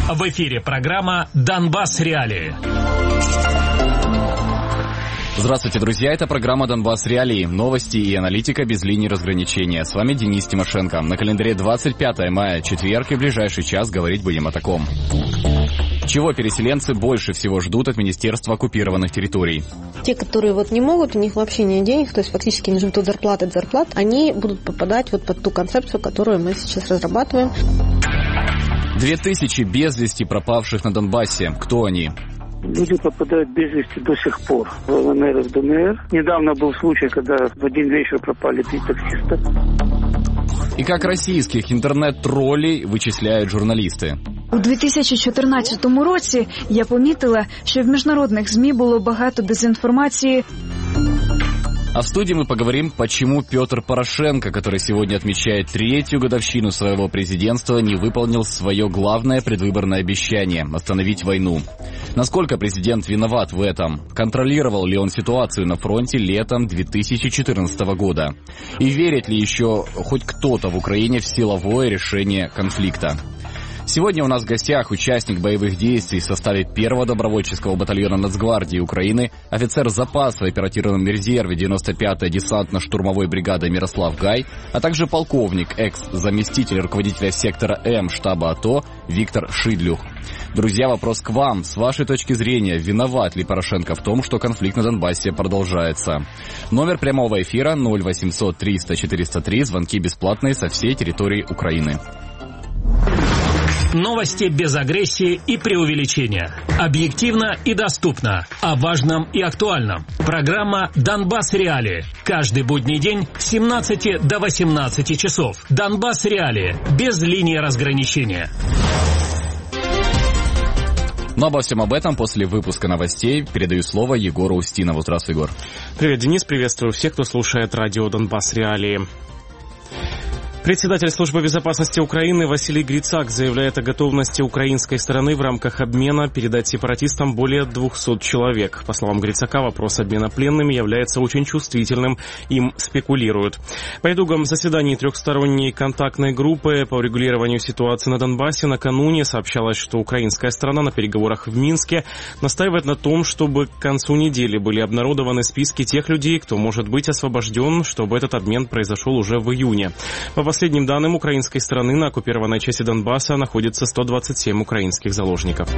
В эфире программа «Донбасс Реалии». Здравствуйте, друзья. Это программа «Донбасс Реалии». Новости и аналитика без линии разграничения. С вами Денис Тимошенко. На календаре 25 мая, четверг, и в ближайший час говорить будем о таком. Чего переселенцы больше всего ждут от Министерства оккупированных территорий? Те, которые не могут, у них вообще нет денег, то есть фактически они живут от зарплаты до зарплат, они будут попадать под ту концепцию, которую мы сейчас разрабатываем. 2000 без вести пропавших на Донбассе. Кто они? Люди попадают без вести до сих пор в ЛНР и в ДНР. Недавно был случай, когда в один вечер пропали 3 таксиста. И как российских інтернет-тролей вичисляють журналісти? У 2014 році я помітила, що в міжнародних ЗМІ було багато дезінформації. А в студии мы поговорим, почему Петр Порошенко, который сегодня отмечает 3-ю годовщину своего президентства, не выполнил свое главное предвыборное обещание – остановить войну. Насколько президент виноват в этом? Контролировал ли он ситуацию на фронте летом 2014 года? И верит ли еще хоть кто-то в Украине в силовое решение конфликта? Сегодня у нас в гостях участник боевых действий в составе 1-го добровольческого батальона Нацгвардии Украины, офицер запаса в оперативном резерве 95-й десантно-штурмовой бригады Мирослав Гай, а также полковник, экс-заместитель руководителя сектора М штаба АТО Виктор Шидлюх. Друзья, вопрос к вам. С вашей точки зрения, виноват ли Порошенко в том, что конфликт на Донбассе продолжается? Номер прямого эфира 0800 300 403, звонки бесплатные со всей территории Украины. Новости без агрессии и преувеличения. Объективно и доступно. О важном и актуальном. Программа «Донбасс Реалии». Каждый будний день с 17 до 18 часов. «Донбасс Реалии». Без линии разграничения. Но обо всем об этом после выпуска новостей передаю слово Егору Устинову. Здравствуй, Егор. Привет, Денис. Приветствую всех, кто слушает радио «Донбасс Реалии». Председатель службы безопасности Украины Василий Грицак заявляет о готовности украинской стороны в рамках обмена передать сепаратистам более 200 человек. По словам Грицака, вопрос обмена пленными является очень чувствительным, им спекулируют. По итогам заседаний трехсторонней контактной группы по урегулированию ситуации на Донбассе накануне сообщалось, что украинская сторона на переговорах в Минске настаивает на том, чтобы к концу недели были обнародованы списки тех людей, кто может быть освобожден, чтобы этот обмен произошел уже в июне. По последним данным украинской стороны, на оккупированной части Донбасса находится 127 украинских заложников.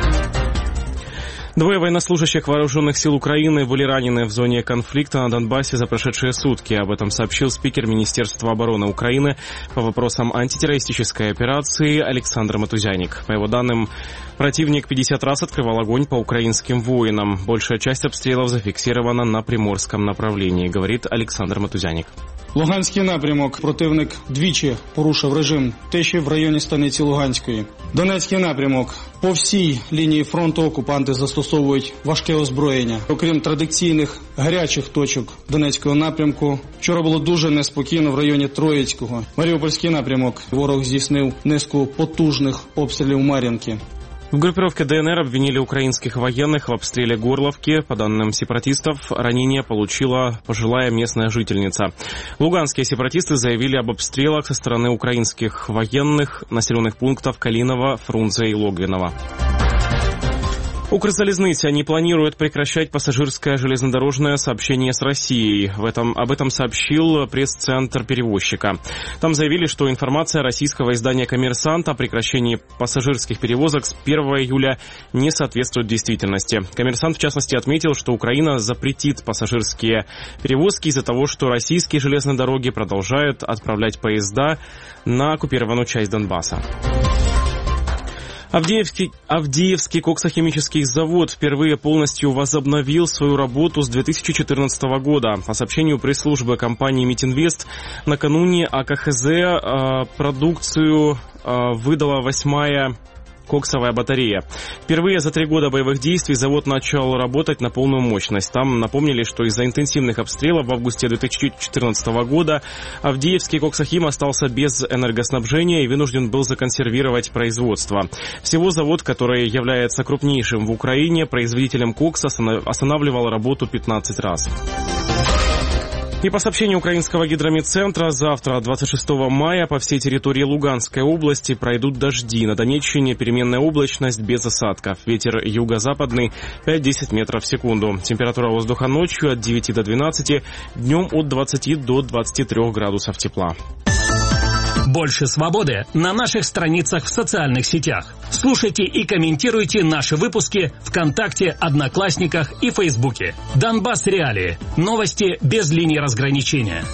2 военнослужащих вооруженных сил Украины были ранены в зоне конфликта на Донбассе за прошедшие сутки. Об этом сообщил спикер Министерства обороны Украины по вопросам антитеррористической операции Александр Матузяник. По его данным, противник 50 раз открывал огонь по украинским воинам. Большая часть обстрелов зафиксирована на Приморском направлении, говорит Александр Матузяник. Луганський напрямок. Противник двічі порушив режим тиші в районі станиці Луганської. Донецький напрямок. По всій лінії фронту окупанти застосовують важке озброєння. Окрім традиційних гарячих точок Донецького напрямку, вчора було дуже неспокійно в районі Троїцького. Маріупольський напрямок. Ворог здійснив низку потужних обстрілів Мар'їнки. В группировке ДНР обвинили украинских военных в обстреле Горловки. По данным сепаратистов, ранение получила пожилая местная жительница. Луганские сепаратисты заявили об обстрелах со стороны украинских военных населенных пунктов Калиново, Фрунзе и Логвиново. Укрзалезница не планирует прекращать пассажирское железнодорожное сообщение с Россией. Об этом сообщил пресс-центр перевозчика. Там заявили, что информация российского издания «Коммерсант» о прекращении пассажирских перевозок с 1 июля не соответствует действительности. «Коммерсант» в частности отметил, что Украина запретит пассажирские перевозки из-за того, что российские железные дороги продолжают отправлять поезда на оккупированную часть Донбасса. Авдеевский коксохимический завод впервые полностью возобновил свою работу с 2014 года. По сообщению пресс-службы компании «Митинвест», накануне АКХЗ продукцию выдала 8-я коксовая батарея. Впервые за 3 года боевых действий завод начал работать на полную мощность. Там напомнили, что из-за интенсивных обстрелов в августе 2014 года Авдеевский коксохим остался без энергоснабжения и вынужден был законсервировать производство. Всего завод, который является крупнейшим в Украине производителем кокса, останавливал работу 15 раз. И по сообщению украинского гидрометцентра, завтра, 26 мая, по всей территории Луганской области пройдут дожди. На Донеччине переменная облачность без осадков. Ветер юго-западный 5-10 метров в секунду. Температура воздуха ночью от 9 до 12, днем от 20 до 23 градусов тепла. Больше свободы на наших страницах в социальных сетях. Слушайте и комментируйте наши выпуски ВКонтакте, Одноклассниках и Фейсбуке. Донбасс Реалии. Новости без линии разграничения.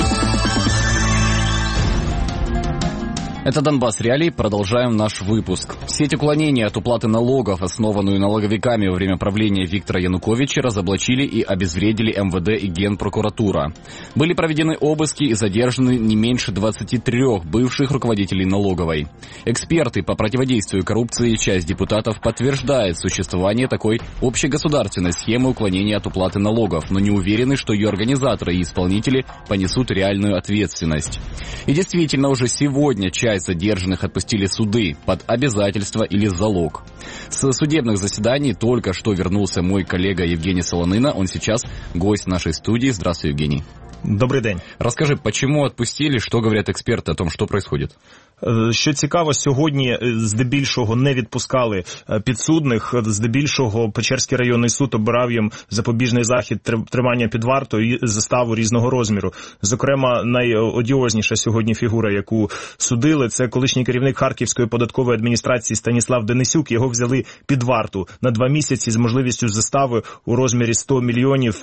Это «Донбасс Реалии». Продолжаем наш выпуск. Сеть уклонения от уплаты налогов, основанную налоговиками во время правления Виктора Януковича, разоблачили и обезвредили МВД и Генпрокуратура. Были проведены обыски и задержаны не меньше 23 бывших руководителей налоговой. Эксперты по противодействию коррупции и часть депутатов подтверждают существование такой общегосударственной схемы уклонения от уплаты налогов, но не уверены, что ее организаторы и исполнители понесут реальную ответственность. И действительно, уже сегодня часть задержанных отпустили суды под обязательство или залог. С судебных заседаний только что вернулся мой коллега Евгений Солонина. Он сейчас гость нашей студии. Здравствуй, Евгений. Добрий день. Расскажи, почему отпустили, что говорят эксперты о том, что происходит? Що цікаво, сьогодні здебільшого не відпускали підсудних, здебільшого Печерський районний суд обирав їм запобіжний захід тримання під вартою і заставу різного розміру. Зокрема, найодіозніша сьогодні фігура, яку судили, це колишній керівник Харківської податкової адміністрації Станіслав Денисюк. Його взяли під варту на 2 місяці з можливістю застави у розмірі 100 мільйонів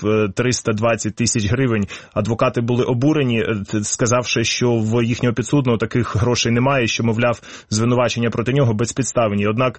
320 тисяч гривень. Адвокати були обурені, сказавши, що в їхнього підсудного таких грошей немає, що, мовляв, звинувачення проти нього безпідставні. Однак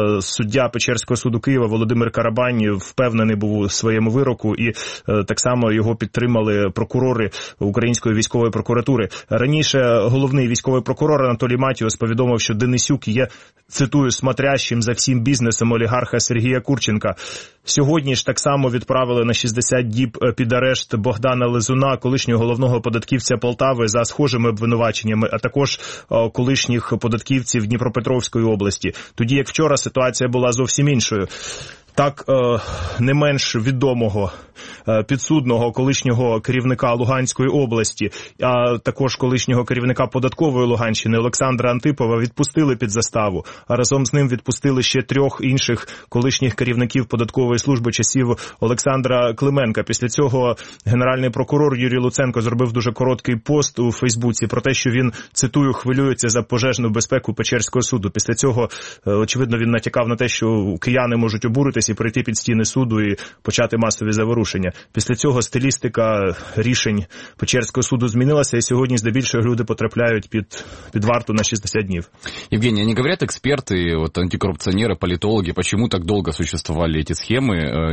суддя Печерського суду Києва Володимир Карабань впевнений був у своєму вироку, і так само його підтримали прокурори Української військової прокуратури. Раніше головний військовий прокурор Анатолій Матіос повідомив, що Денисюк є, цитую, смотрящим за всім бізнесом олігарха Сергія Курченка. Сьогодні ж так само відправили на 60 діб під арешт Богдана Лизуна, колишнього головного податківця Полтави, за схожими обвинуваченнями, а також колишніх податківців Дніпропетровської області. Тоді, як вчора, ситуація була зовсім іншою. Так, не менш відомого підсудного колишнього керівника Луганської області, а також колишнього керівника податкової Луганщини Олександра Антипова відпустили під заставу, а разом з ним відпустили ще 3 інших колишніх керівників податкової служби часів Олександра Клименка. Після цього генеральний прокурор Юрій Луценко зробив дуже короткий пост у Фейсбуці про те, що він, цитую, хвилюється за пожежну безпеку Печерського суду. Після цього, очевидно, він натякав на те, що кияни можуть обуритись і прийти під стіни суду і почати масові заворушення. Після цього стилістика рішень Печерського суду змінилася, і сьогодні здебільшого люди потрапляють під варту на 60 днів. Евгений, они говорят, эксперты, вот, антикоррупционеры, политологи, почему так долго существовали эти схемы?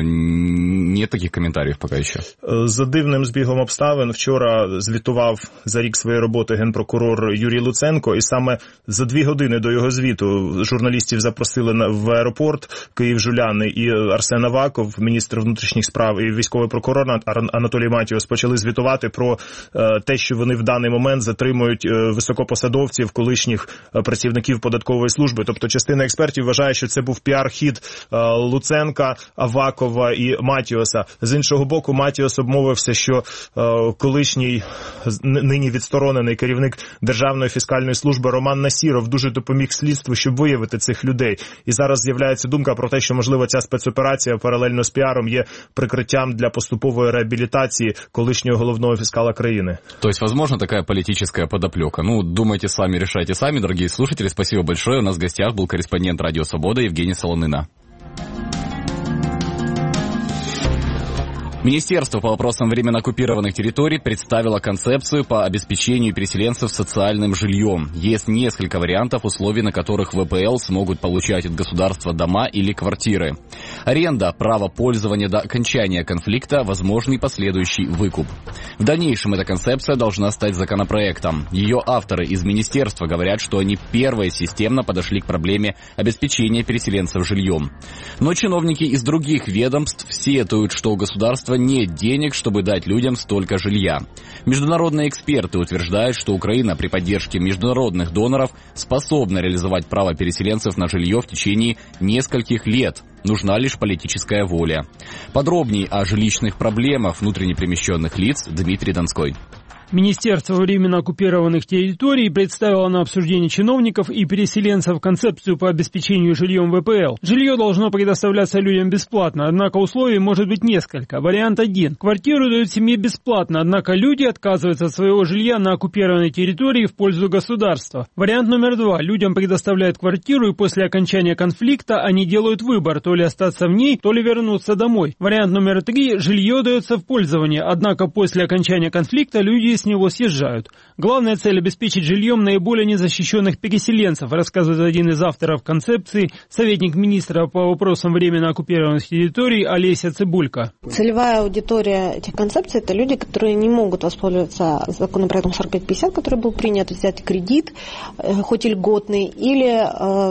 Нет таких комментариев пока еще. За дивним збігом обставин вчора звітував за рік своєї роботи генпрокурор Юрій Луценко, і саме за 2 години до його звіту журналістів запросили в аеропорт Київ-Жуляни, і Арсен Аваков, міністр внутрішніх справ, і військовий прокурор Анатолій Матіос почали звітувати про те, що вони в даний момент затримують високопосадовців, колишніх працівників податкової служби. Тобто частина експертів вважає, що це був піар-хід Луценка, Авакова і Матіоса. З іншого боку, Матіос обмовився, що колишній, нині відсторонений керівник Державної фіскальної служби Роман Насіров дуже допоміг слідству, щоб виявити цих людей. І зараз з'являється думка про те, що, можливо, ця спецоперація паралельно з піаром є прикриттям для поступовой реабилитации колишнего головного фискала краины. То есть, возможно, такая политическая подоплека. Ну, думайте сами, решайте сами, дорогие слушатели. Спасибо большое. У нас в гостях был корреспондент Радио Свобода Евгений Солонина. Министерство по вопросам временно оккупированных территорий представило концепцию по обеспечению переселенцев социальным жильем. Есть несколько вариантов условий, на которых ВПЛ смогут получать от государства дома или квартиры. Аренда, право пользования до окончания конфликта, возможный последующий выкуп. В дальнейшем эта концепция должна стать законопроектом. Ее авторы из министерства говорят, что они первые системно подошли к проблеме обеспечения переселенцев жильем. Но чиновники из других ведомств сетуют, что государство государства нет денег, чтобы дать людям столько жилья. Международные эксперты утверждают, что Украина при поддержке международных доноров способна реализовать право переселенцев на жилье в течение нескольких лет. Нужна лишь политическая воля. Подробнее о жилищных проблемах внутренне перемещенных лиц Дмитрий Донской. Министерство временно оккупированных территорий представило на обсуждение чиновников и переселенцев концепцию по обеспечению жильем ВПЛ. Жилье должно предоставляться людям бесплатно, однако условий может быть несколько. Вариант 1. Квартиру дают семье бесплатно, однако люди отказываются от своего жилья на оккупированной территории в пользу государства. Вариант номер 2. Людям предоставляют квартиру, и после окончания конфликта они делают выбор, то ли остаться в ней, то ли вернуться домой. Вариант номер 3. Жилье дается в пользование, однако после окончания конфликта люди с него съезжают. Главная цель – обеспечить жильем наиболее незащищенных переселенцев, рассказывает один из авторов концепции, советник министра по вопросам временно оккупированных территорий Олеся Цыбулько. Целевая аудитория этих концепций – это люди, которые не могут воспользоваться законопроектом 4550, который был принят, взять кредит, хоть и льготный, или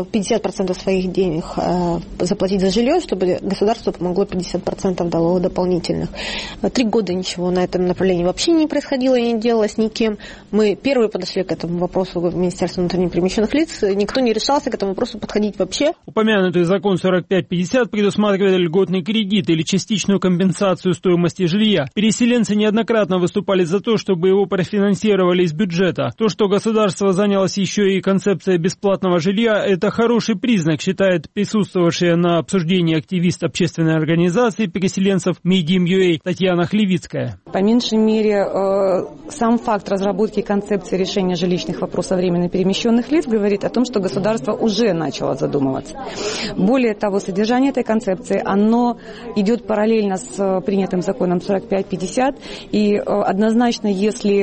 50% своих денег заплатить за жилье, чтобы государство помогло 50% дало дополнительных. 3 года ничего на этом направлении вообще не происходило и не делалось никем. Мы первые подошли к этому вопросу в Министерстве внутренне перемещенных лиц. Никто не решался к этому вопросу подходить вообще. Упомянутый закон 4550 предусматривает льготный кредит или частичную компенсацию стоимости жилья. Переселенцы неоднократно выступали за то, чтобы его профинансировали из бюджета. То, что государство занялось еще и концепцией бесплатного жилья, это хороший признак, считает присутствовавшая на обсуждении активист общественной организации переселенцев Medium.ua Татьяна Хлевицкая. По меньшей мере, сам факт разработки концепции решения жилищных вопросов временно перемещенных лиц говорит о том, что государство уже начало задумываться. Более того, содержание этой концепции, оно идет параллельно с принятым законом 4550, и однозначно, если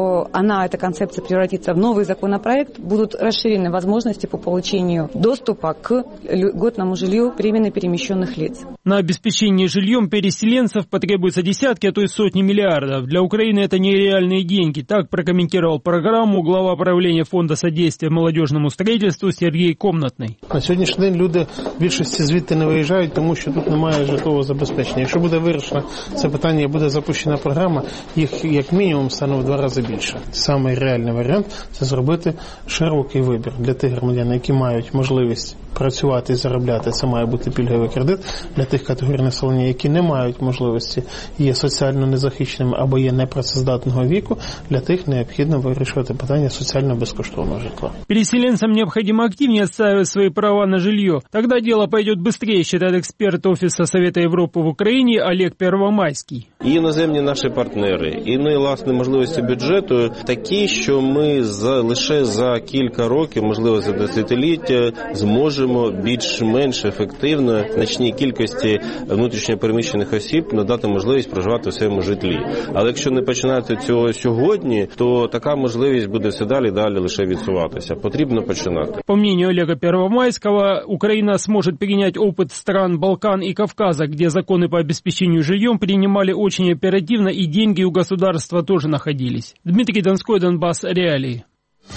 эта концепция превратится в новый законопроект, будут расширены возможности по получению доступа к льготному жилью временно перемещенных лиц. На обеспечение жильем переселенцев потребуется десятки, а то и сотни миллиардов. Для Украины это нереальные деньги. Так прокомментировал программу глава правления Фонда содействия молодежному строительству Сергій Комнатний. На сьогоднішній день люди в більшості звідти не виїжджають, тому що тут немає житлового забезпечення. Якщо буде вирішено це питання і буде запущена програма, їх як мінімум стане в 2 рази більше. Самий реальний варіант – це зробити широкий вибір для тих громадян, які мають можливість працювати і заробляти. Це має бути пільговий кредит. Для тих категорій населення, які не мають можливості, є соціально незахищеними або є непрацездатного віку, для тих необхідно вирішувати питання соціально безкоштовного житла. Переселенцам необходимо активнее отстаивать свои права на жилье. Тогда дело пойдет быстрее, считает эксперт Офиса Совета Европы в Украине Олег Первомайський. І іноземні наші партнери, і власне можливості бюджету такі, що ми лише за кілька років, можливо за десятиліття, зможемо більш-менш ефективно значній кількості внутрішньо переміщених осіб надати можливість проживати в своєму житлі. Але якщо не починати цього сьогодні, то така можливість буде все далі лише відсуватися. Потрібно починати. По мнению Олега Первомайского, Украина сможет перенять опыт стран Балкан и Кавказа, где законы по обеспечению жильем принимали очень оперативно и деньги у государства тоже находились. Дмитрий Донской, Донбасс, Реалии.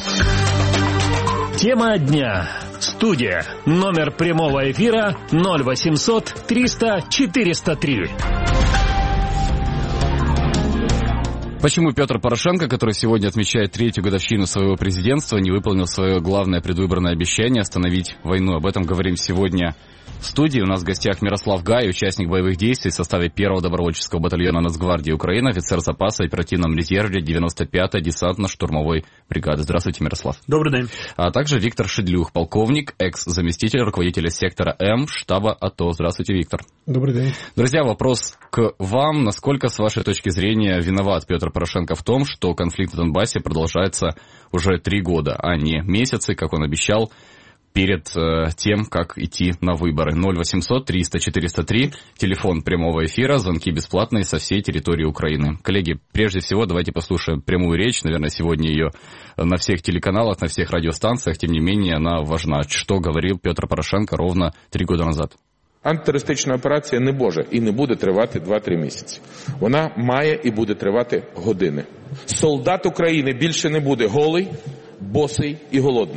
Тема дня. Студия. Номер прямого эфира 0800 300 403. Почему Петр Порошенко, который сегодня отмечает 3-ю годовщину своего президентства, не выполнил свое главное предвыборное обещание остановить войну? Об этом говорим сегодня в студии. У нас в гостях Мирослав Гай, участник боевых действий в составе 1-го добровольческого батальона Нацгвардии Украины, офицер запаса в оперативном резерве 95-й десантно-штурмовой бригады. Здравствуйте, Мирослав. Добрый день. А также Виктор Шедлюх, полковник, экс-заместитель руководителя сектора М штаба АТО. Здравствуйте, Виктор. Добрый день. Друзья, вопрос к вам. Насколько, с вашей точки зрения, виноват Петр Порошенко в том, что конфликт в Донбассе продолжается уже 3 года, а не месяцы, как он обещал, перед тем, как идти на выборы? 0800 300 403, телефон прямого эфира, звонки бесплатные со всей территории Украины. Коллеги, прежде всего, давайте послушаем прямую речь. Наверное, сегодня ее на всех телеканалах, на всех радиостанциях, тем не менее, она важна. Что говорил Петр Порошенко ровно 3 года назад? Антитерористична операція не може і не буде тривати 2-3 місяці. Вона має і буде тривати години. Солдат України більше не буде голий, босий і голодний.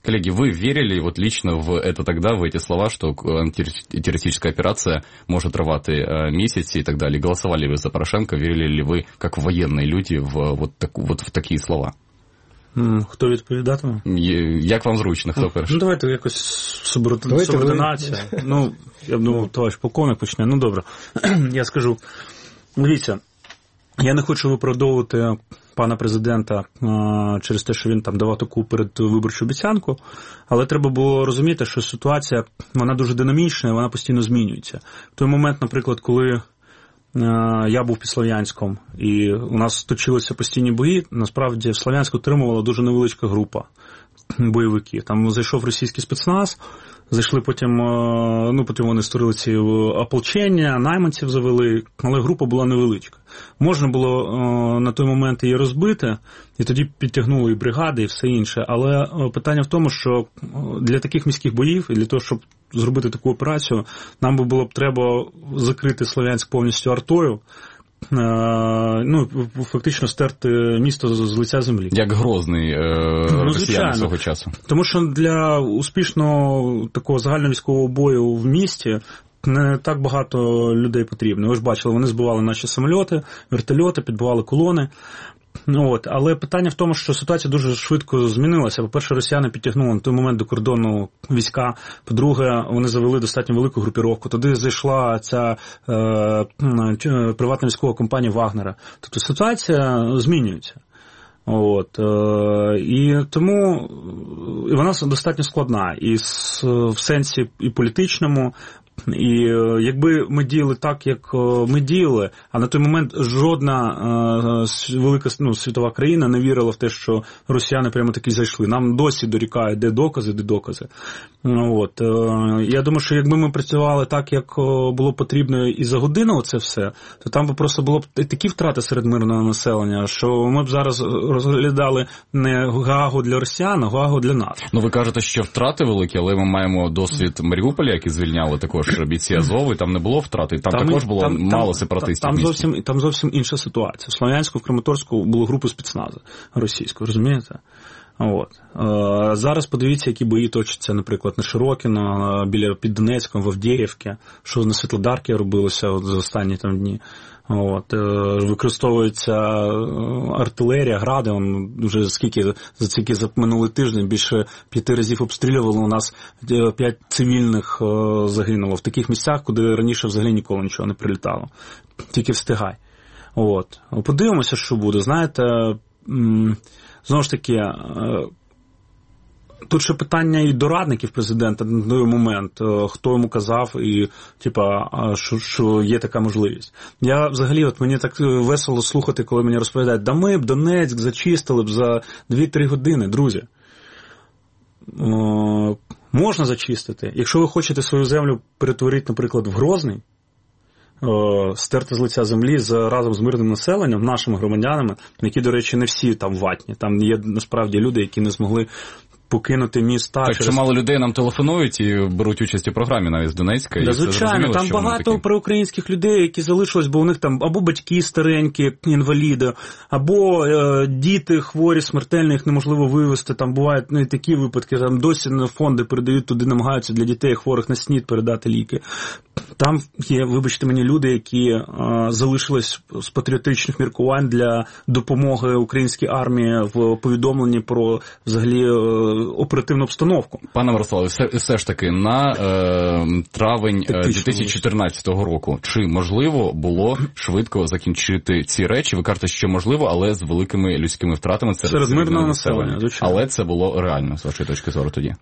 Коллеги, вы верили вот лично в это тогда, в эти слова, что антитеррористическая операция может рвати месяцы и так далее? Голосовали вы за Порошенко? Верили ли ви, як воєнні люди, в такі слова? Хто відповідатиме? Як вам зручно, хто перший? Ну, давайте якось субординація. Ну, я б думав, товариш полковник почне. Ну, добре. Я скажу. Дивіться, я не хочу виправдовувати пана президента через те, що він там давав таку передвиборчу обіцянку, але треба було розуміти, що ситуація, вона дуже динамічна, і вона постійно змінюється. В той момент, наприклад, коли я був під Слов'янськом, і у нас точилися постійні бої, насправді в Слов'янську отримувала дуже невеличка група бойовиків. Там зайшов російський спецназ, зайшли потім вони створили ці ополчення, найманців завели, але група була невеличка. Можна було на той момент її розбити, і тоді підтягнули і бригади, і все інше. Але питання в тому, що для таких міських боїв, і для того, щоб зробити таку операцію, нам було б треба закрити Слов'янськ повністю артою, фактично стерти місто з лиця землі. Як Грозний росіян свого часу. Тому що для успішного такого загальновійськового бою в місті не так багато людей потрібно. Ви ж бачили, вони збивали наші самольоти, вертольоти, підбивали колони. Але питання в тому, що ситуація дуже швидко змінилася. По-перше, росіяни підтягнули на той момент до кордону війська. По-друге, вони завели достатньо велику групіровку. Туди зайшла ця приватна військова компанія Вагнера. Тобто ситуація змінюється. І тому вона достатньо складна. І в сенсі і політичному. І якби ми діяли так, як ми діяли, а на той момент жодна велика світова країна не вірила в те, що росіяни прямо таки зайшли. Нам досі дорікають, де докази. Я думаю, що якби ми працювали так, як було потрібно і за годину це все, то там би просто було б такі втрати серед мирного населення, що ми б зараз розглядали не Гаагу для росіян, а Гаагу для нас. Ну, ви кажете, що втрати великі, але ми маємо досвід Маріуполя, який звільняли також бійці Азову, і там не було втрати, там також було мало сепаратистів. Там зовсім інша ситуація. В Слов'янську, в Краматорську були групи спецназу російської, розумієте? Зараз подивіться, які бої точаться, наприклад, на Широкіно, під Донецьком, в Авдіївці, що на Світлодарці робилося за останні дні. Використовується артилерія, гради, вже за минулий тиждень більше 5 разів обстрілювали, у нас 5 цивільних загинуло в таких місцях, куди раніше взагалі ніколи нічого не прилітало. Тільки встигай. Подивимося, що буде. Знаєте, знову ж таки, тут ще питання і до радників президента на той момент, хто йому казав, і що є така можливість. Я взагалі, мені так весело слухати, коли мені розповідають, ми б Донецьк зачистили б за 2-3 години, друзі. Можна зачистити. Якщо ви хочете свою землю перетворити, наприклад, в Грозний, стерти з лиця землі разом з мирним населенням, нашими громадянами, які, до речі, не всі там ватні. Там є, насправді, люди, які не змогли покинути міста. Так, чимало людей нам телефонують і беруть участь у програмі навіть з Донецька. Да, звичайно, там багато проукраїнських людей, які залишились, бо у них там або батьки старенькі, інваліди, або діти хворі, смертельні, їх неможливо вивезти. Там бувають і такі випадки, там досі на фонди передають туди, намагаються для дітей хворих на СНІД передати ліки. Там є, вибачте мені, люди, які залишились з патріотичних міркувань для допомоги українській армії в повідомленні про, взагалі, оперативну обстановку. Пане Мирославе, все ж таки, на травень 2014 року, чи можливо було швидко закінчити ці речі? Ви кажете, що можливо, але з великими людськими втратами серед мирного населення. Звичайно. Але це було реально, з вашої точки зору, тоді?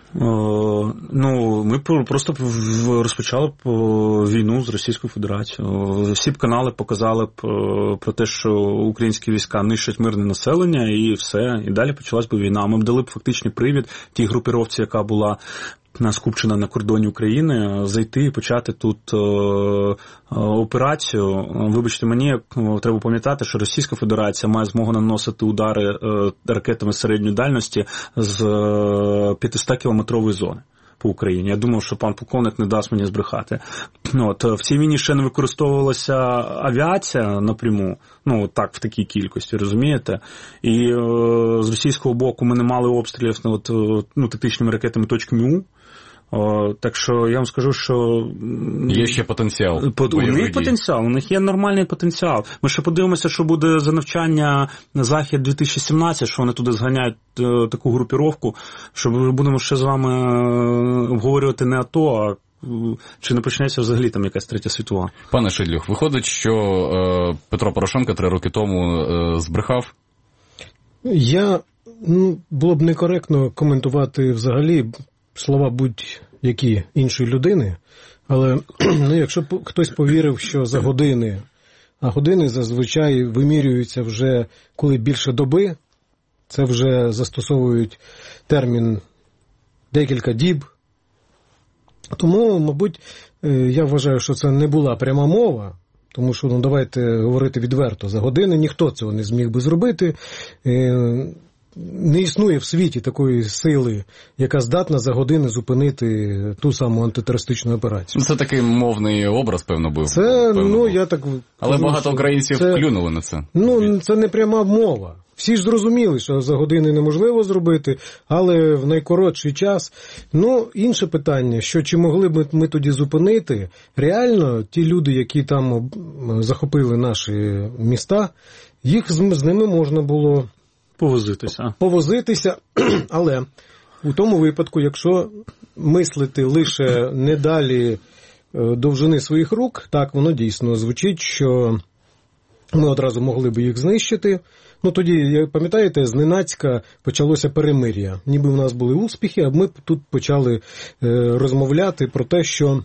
Ми просто розпочали б війну з Російською Федерацією. Всі б канали показали б про те, що українські війська нищать мирне населення, і все. І далі почалась б війна. Ми б дали б фактичний привід тій групіровці, яка була скупчена на кордоні України, зайти і почати тут операцію. Вибачте мені, треба пам'ятати, що Російська Федерація має змогу наносити удари ракетами середньої дальності з 500-кілометрової зони. по Україні. Я думав, що пан полковник не дасть мені збрехати. В цій війні ще не використовувалася авіація напряму, так, в такій кількості, розумієте? І з російського боку ми не мали обстрілів тактичними ракетами «У». Так що я вам скажу, що... Є ще потенціал. У них потенціал, у них є нормальний потенціал. Ми ще подивимося, що буде за навчання на Захід-2017, що вони туди зганяють таку групіровку, що ми будемо ще з вами обговорювати не АТО, а чи не почнеться взагалі там якась третя світова. Пане Шидлюх, виходить, що Петро Порошенко 3 роки тому збрехав? Було б некоректно коментувати взагалі слова будь-які іншої людини, але якщо хтось повірив, що за години, а години зазвичай вимірюються вже коли більше доби, це вже застосовують термін декілька діб, тому, мабуть, я вважаю, що це не була пряма мова, тому що, давайте говорити відверто, за години ніхто цього не зміг би зробити. Не існує в світі такої сили, яка здатна за години зупинити ту саму антитерористичну операцію. Це такий мовний образ, певно, був. Я так... Але багато українців клюнули на це. Це не пряма мова. Всі ж зрозуміли, що за години неможливо зробити, але в найкоротший час. Інше питання, що чи могли б ми тоді зупинити, реально ті люди, які там захопили наші міста, їх з ними можна було повозитися, але у тому випадку, якщо мислити лише не далі довжини своїх рук, так воно дійсно звучить, що ми одразу могли б їх знищити. Тоді, пам'ятаєте, зненацька почалося перемир'я. Ніби в нас були успіхи, а ми тут почали розмовляти про те, що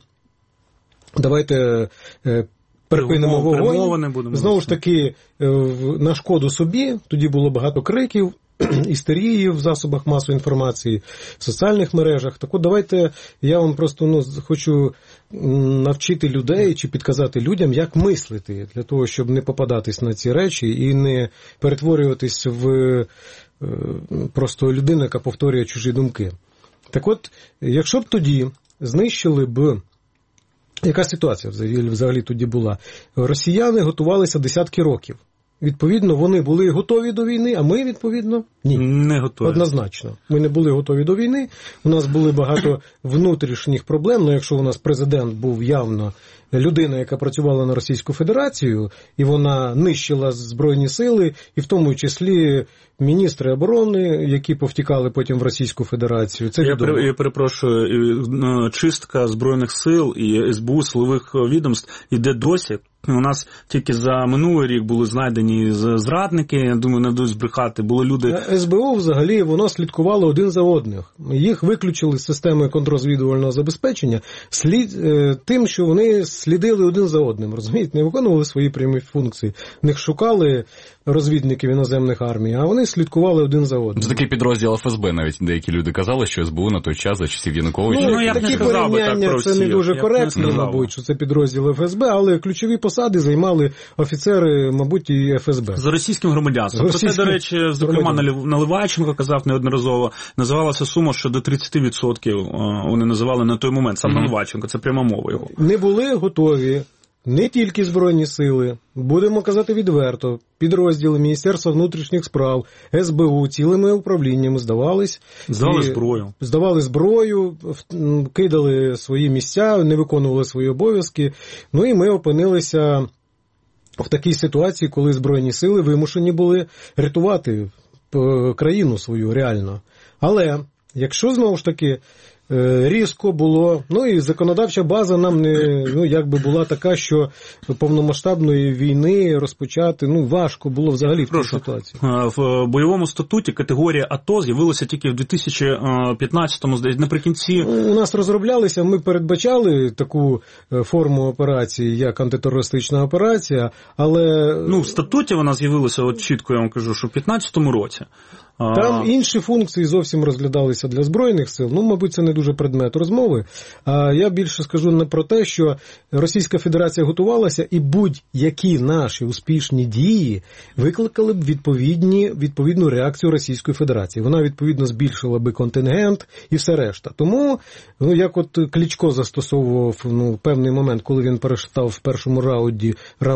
давайте припинимо вогонь. Знову ж таки, на шкоду собі, тоді було багато криків, істерії в засобах масової інформації, в соціальних мережах. Так от давайте я вам просто хочу навчити людей чи підказати людям, як мислити, для того, щоб не попадатись на ці речі і не перетворюватись в просто людину, яка повторює чужі думки. Так от, якщо б тоді знищили б, яка ситуація взагалі тоді була? Росіяни готувалися десятки років. Відповідно, вони були готові до війни, а ми, відповідно, ні. Не готові. Однозначно. Ми не були готові до війни, у нас були багато внутрішніх проблем, якщо у нас президент був явно людина, яка працювала на Російську Федерацію, і вона нищила Збройні сили, і в тому числі міністри оборони, які повтікали потім в Російську Федерацію. Це відомо. Я перепрошую, чистка Збройних сил і СБУ, силових відомств іде досі. У нас тільки за минулий рік були знайдені зрадники, я думаю, не будуть збрехати, були люди... СБУ взагалі, воно слідкувало один за одним. Їх виключили з системи контррозвідувального забезпечення тим, що вони слідили один за одним, розумієте, не виконували свої прямі функції. В них шукали розвідників іноземних армій, а вони слідкували один за одним. Це такий підрозділ ФСБ, навіть деякі люди казали, що СБУ на той час за часів Януковича. Такі порівняння, це не дуже коректно, мабуть, що це підрозділ ФСБ, але ключові посади займали офіцери, мабуть, і ФСБ. За російським громадянством. Про це, до речі, зокрема, Наливайченко казав неодноразово, називалася сума, що до 30% вони називали на той момент, сам Наливайченко, це пряма мова його. Не були готові не тільки Збройні сили, будемо казати відверто, підрозділи Міністерства внутрішніх справ, СБУ, цілими управліннями здавали зброю, кидали свої місця, не виконували свої обов'язки. І ми опинилися в такій ситуації, коли Збройні сили вимушені були рятувати країну свою реально. Але, якщо знову ж таки різко було, і законодавча база нам якби була така, що повномасштабної війни розпочати, важко було взагалі в цій ситуації. В бойовому статуті категорія АТО з'явилася тільки в 2015-му, здається, наприкінці. У нас розроблялися, ми передбачали таку форму операції, як антитерористична операція, але... в статуті вона з'явилася, от чітко я вам кажу, що в 2015 році. Там інші функції зовсім розглядалися для Збройних сил, мабуть, це не дуже дуже предмет розмови. А я більше скажу не про те, що Російська Федерація готувалася, і будь-які наші успішні дії викликали б відповідну реакцію Російської Федерації. Вона, відповідно, збільшила би контингент і все решта. Тому, як от Кличко застосовував в певний момент, коли він перестав в першому раунді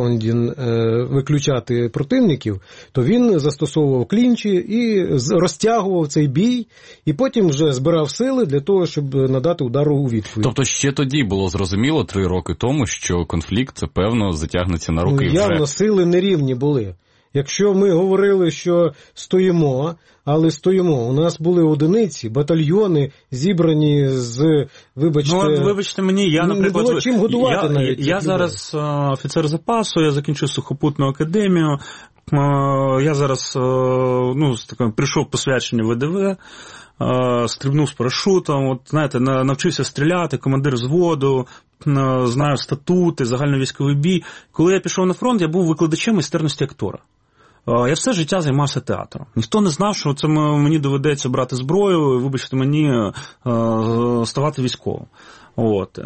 виключати противників, то він застосовував клінчі і розтягував цей бій, і потім вже збирав сили для того, щоб надати удару у відповідь. Тобто ще тоді було зрозуміло 3 роки тому, що конфлікт, певно, затягнеться на роки. Явно сили нерівні були. Якщо ми говорили, що стоїмо, але стоїмо. У нас були одиниці, батальйони, зібрані з, вибачте мені, я, наприклад, не було чим годувати навіть. Я зараз офіцер запасу, я закінчив сухопутну академію, я зараз прийшов посвячення ВДВ, стрибнув з парашутом, от, знаєте, навчився стріляти, командир взводу, знаю статути, загальновійськовий бій. Коли я пішов на фронт, я був викладачем майстерності актора. Я все життя займався театром. Ніхто не знав, що це мені доведеться брати зброю, вибачте мені, ставати військовим. От.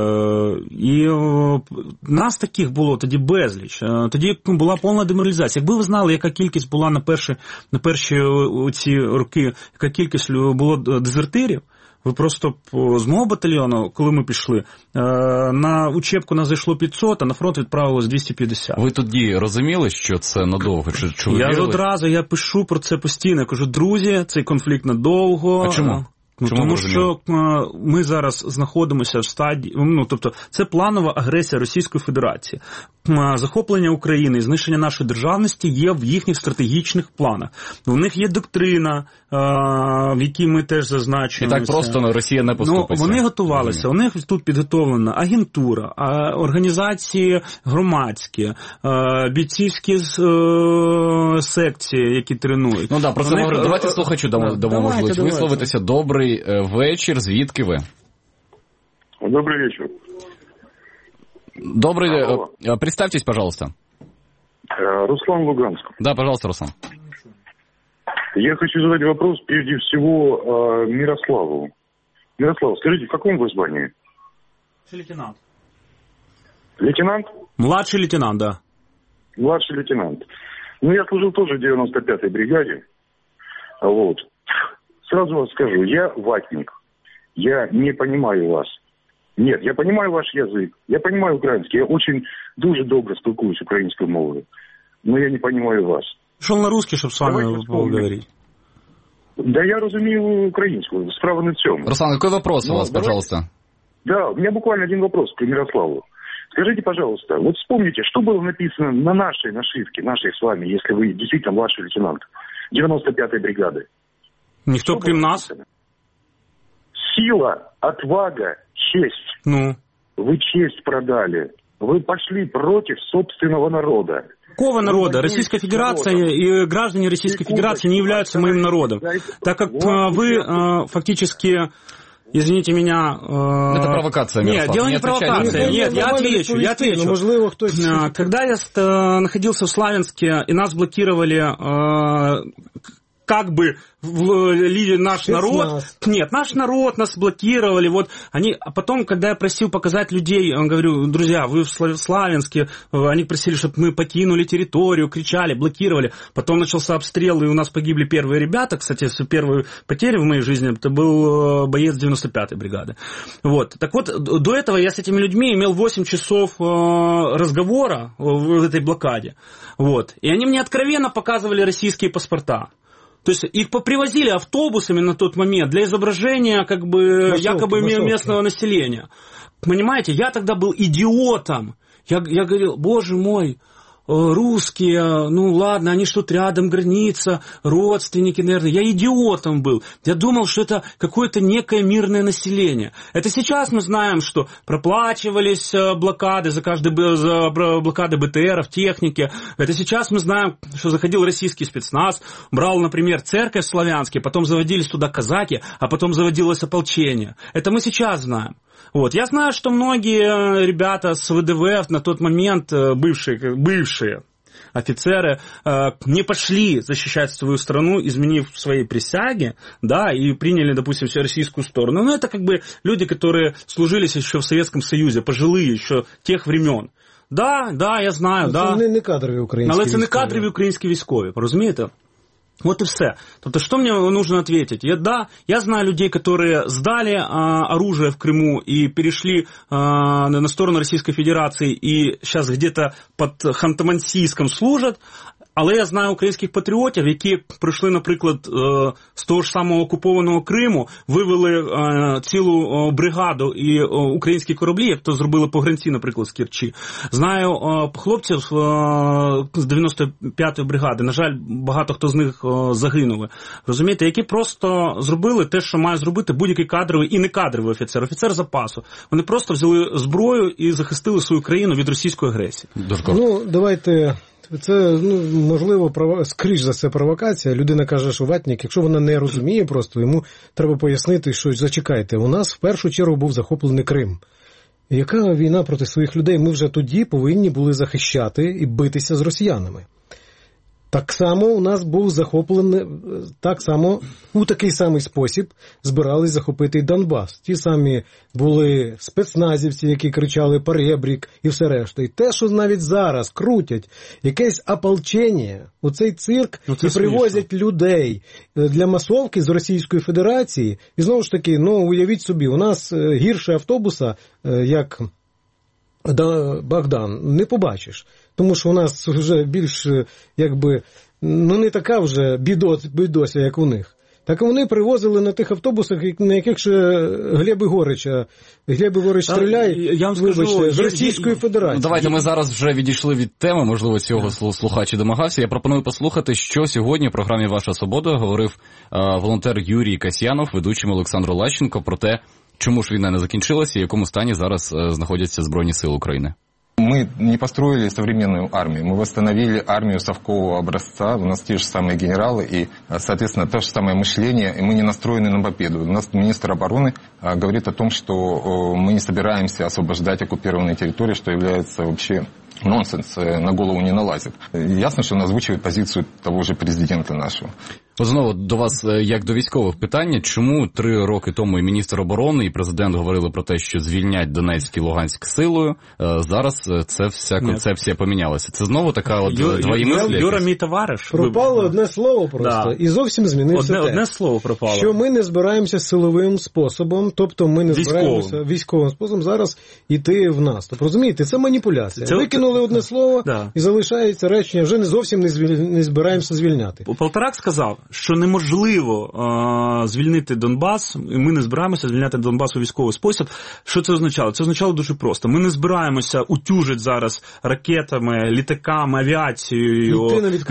І нас таких було тоді безліч. Тоді була повна деморалізація. Якби ви знали, яка кількість була на перші ці роки, яка кількість було дезертирів, ви просто з мого батальйону, коли ми пішли, на учебку нас зайшло 500, а на фронт відправилось 250. Ви тоді розуміли, що це надовго? Я пишу про це постійно. Я кажу, друзі, цей конфлікт надовго. А чому? Тому що ми зараз знаходимося в стадії, тобто це планова агресія Російської Федерації. Захоплення України і знищення нашої державності є в їхніх стратегічних планах. У них є доктрина, в якій ми теж зазначуємося. І так просто Росія не поступиться. Вони готувалися, у них тут підготовлена агентура, організації громадські, бійцівські секції, які тренують. Про це говорю. Давайте слухачу дамо можливість висловитися. Добрий вечір, звідки ви? Добрый вечер. Представьтесь, пожалуйста. Руслан, Луганск. Да, пожалуйста, Руслан. Я хочу задать вопрос прежде всего Мирославу. Мирослав, скажите, в каком вы звании? Лейтенант. Лейтенант? Младший лейтенант, да. Младший лейтенант. Я служил тоже в 95-й бригаде. Вот. Сразу вам скажу, я ватник. Я не понимаю вас. Нет, я понимаю ваш язык. Я понимаю український. Я дуже добре спілкуюсь українською мовою. Но я не понимаю вас. Шел на русский, чтобы с вами поговорить. Да, я разумею украинскую. Справа на цьому. Руслан, какой вопрос у вас, пожалуйста? Да, у меня буквально один вопрос к Мирославу. Скажите, пожалуйста, вот вспомните, что было написано на нашей нашивке, нашей с вами, если вы действительно младший лейтенант 95-й бригады? Никто, кроме нас. Сила, отвага, честь. Вы честь продали. Вы пошли против собственного народа. Какого народа? Российская Федерация и граждане Российской Федерации не являются моим народом. Так как вы фактически... Извините меня... Это провокация, Мирослав. Нет, дело не провокация. Нет, я отвечу. Когда я находился в Славянске, и нас блокировали... как бы наш народ... Нет, наш народ нас блокировали. Вот они, а потом, когда я просил показать людей, говорю, друзья, вы в Славянске, они просили, чтобы мы покинули территорию, кричали, блокировали. Потом начался обстрел, и у нас погибли первые ребята. Кстати, первые потери в моей жизни, это был боец 95-й бригады. Вот. Так вот, до этого я с этими людьми имел 8 часов разговора в этой блокаде. Вот. И они мне откровенно показывали российские паспорта. То есть их привозили автобусами на тот момент для изображения как бы якобы местного населения. Понимаете, я тогда был идиотом. Я говорил, боже мой, русские, ну ладно, они что тут рядом, граница, родственники, наверное. Я идиотом был. Я думал, что это какое-то некое мирное население. Это сейчас мы знаем, что проплачивались блокады за блокады БТРов, техники. Это сейчас мы знаем, что заходил российский спецназ, брал, например, церковь в Славянске, потом заводились туда казаки, а потом заводилось ополчение. Это мы сейчас знаем. Вот. Я знаю, что многие ребята с ВДВ на тот момент, бывшие, офицеры не пошли защищать свою страну, изменив свои присяги, да, и приняли, допустим, российскую сторону. Ну, это как бы люди, которые служили еще в Советском Союзе, пожилые еще тех времен. Да, я знаю, да. Це не кадрові українські військові. Але це не кадрові українські військові, розумієте? Вот и все. Тобто, что мне нужно ответить? Я знаю людей, которые сдали оружие в Крыму и перешли на сторону Российской Федерации и сейчас где-то под Ханты-Мансийском служат. Але я знаю українських патріотів, які прийшли, наприклад, з того ж самого окупованого Криму, вивели цілу бригаду і українські кораблі, як то зробили погранці, наприклад, з Керчі. Знаю хлопців з 95-ї бригади, на жаль, багато хто з них загинули. Розумієте, які просто зробили те, що має зробити будь-який кадровий і не кадровий офіцер запасу. Вони просто взяли зброю і захистили свою країну від російської агресії. Ну, давайте... Це, можливо, скоріш за це провокація. Людина каже, що ватник, якщо вона не розуміє просто, йому треба пояснити, що зачекайте, у нас в першу чергу був захоплений Крим. Яка війна проти своїх людей? Ми вже тоді повинні були захищати і битися з росіянами. Так само у нас був захоплений, так само у такий самий спосіб збирались захопити і Донбас. Ті самі були спецназівці, які кричали «Поребрік» і все решта. І те, що навіть зараз крутять якесь ополчення, оцей цирк, і привозять людей для масовки з Російської Федерації. І знову ж таки, уявіть собі, у нас гірше автобуса, як Богдан, не побачиш. Тому що у нас вже більш, не така вже бідося, як у них. Так вони привозили на тих автобусах, на яких ще Глеб Ігорич стріляє, вибачте, з Російської Федерації. Давайте ми зараз вже відійшли від теми, можливо, цього слухач і домагався. Я пропоную послухати, що сьогодні в програмі «Ваша свобода» говорив волонтер Юрій Касьянов, ведучим Олександр Лащенко, про те, чому ж війна не закінчилася і в якому стані зараз знаходяться Збройні сили України. Мы не построили современную армию, мы восстановили армию совкового образца, у нас те же самые генералы и, соответственно, то же самое мышление, и мы не настроены на победу. У нас министр обороны говорит о том, что мы не собираемся освобождать оккупированные территории, что является вообще нонсенс, на голову не налазит. Ясно, что он озвучивает позицию того же президента нашего. Знову до вас, як до військових, питання. Чому 3 роки тому і міністр оборони, і президент говорили про те, що звільнять Донецьк і Луганськ силою, зараз ця вся концепція помінялася. Це знову така двоємислі? Юра, мій товариш. Пропало одне слово просто, і зовсім змінився одне слово пропало. Що ми не збираємося силовим способом, тобто ми не збираємося військовим способом зараз йти в наступ. Розумієте, це маніпуляція. Викинули одне слово і залишається речення, вже не зовсім не збираємося звільняти. Полторак сказав, що неможливо звільнити Донбас, і ми не збираємося звільняти Донбас у військовий спосіб. Що це означало? Це означало дуже просто. Ми не збираємося утюжити зараз ракетами, літаками, авіацією.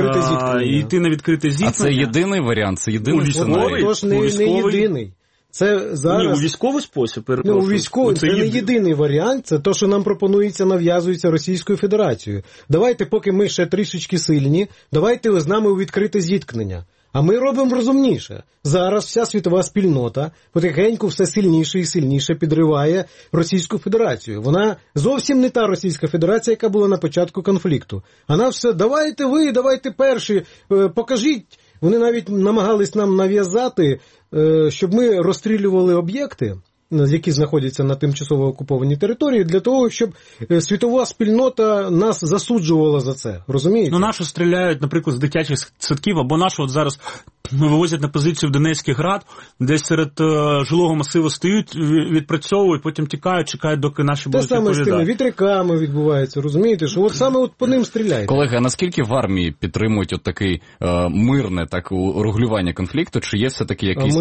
Йти на відкрите зіткнення. А це єдиний варіант? Це єдиний сценарій? Тож не єдиний. Це зараз... у військовий спосіб, у військовий, це не єдиний варіант, це те, що нам пропонується, нав'язується Російською Федерацією. Давайте, поки ми ще трішечки сильні, давайте з нами у відкрите зіткнення. А ми робимо розумніше. Зараз вся світова спільнота потихеньку все сильніше і сильніше підриває Російську Федерацію. Вона зовсім не та Російська Федерація, яка була на початку конфлікту. Вона все, давайте перші, покажіть. Вони навіть намагались нам нав'язати, щоб ми розстрілювали об'єкти, які знаходяться на тимчасово окупованій території, для того, щоб світова спільнота нас засуджувала за це. Розумієте? Нашу стріляють, наприклад, з дитячих садків, або нашу зараз вивозять на позицію в Донецький град, десь серед жилого масиву стоять, відпрацьовують, потім тікають, чекають, доки наші будуть відповідати. Те саме з тими вітряками відбувається, розумієте? Що саме по ним стріляють. Колеги, а наскільки в армії підтримують такий мирне регулювання конфлікту? Чи є все-таки якісь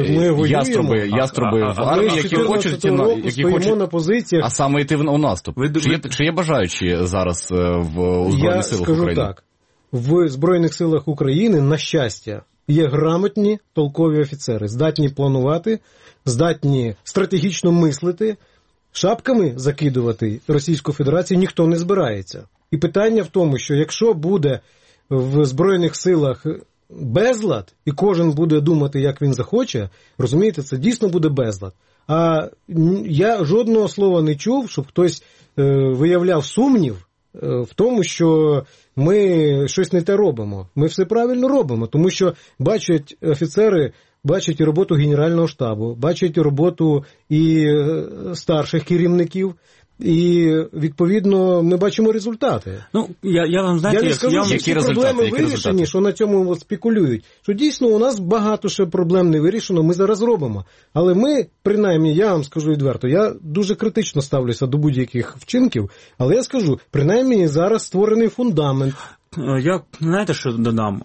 яструби в армії, які хочуть на позиціях. А саме йти у наступ? Чи є бажаючі зараз в Збройних силах України? Я скажу так. В Збройних силах України, на щастя, є грамотні, толкові офіцери, здатні планувати, здатні стратегічно мислити, шапками закидувати Російську Федерацію ніхто не збирається. І питання в тому, що якщо буде в Збройних силах безлад, і кожен буде думати, як він захоче, розумієте, це дійсно буде безлад. А я жодного слова не чув, щоб хтось виявляв сумнів в тому, що ми щось не те робимо. Ми все правильно робимо, тому що бачать офіцери, бачать і роботу Генерального штабу, бачать і роботу і старших керівників, і, відповідно, ми бачимо результати. Ну, я вам, знаєте, я не скажу, що всі проблеми вирішені, що на цьому спекулюють. Що дійсно у нас багато ще проблем не вирішено, ми зараз робимо. Але ми, принаймні, я вам скажу відверто, я дуже критично ставлюся до будь-яких вчинків, але я скажу, принаймні зараз створений фундамент. Я, знаєте, що додам?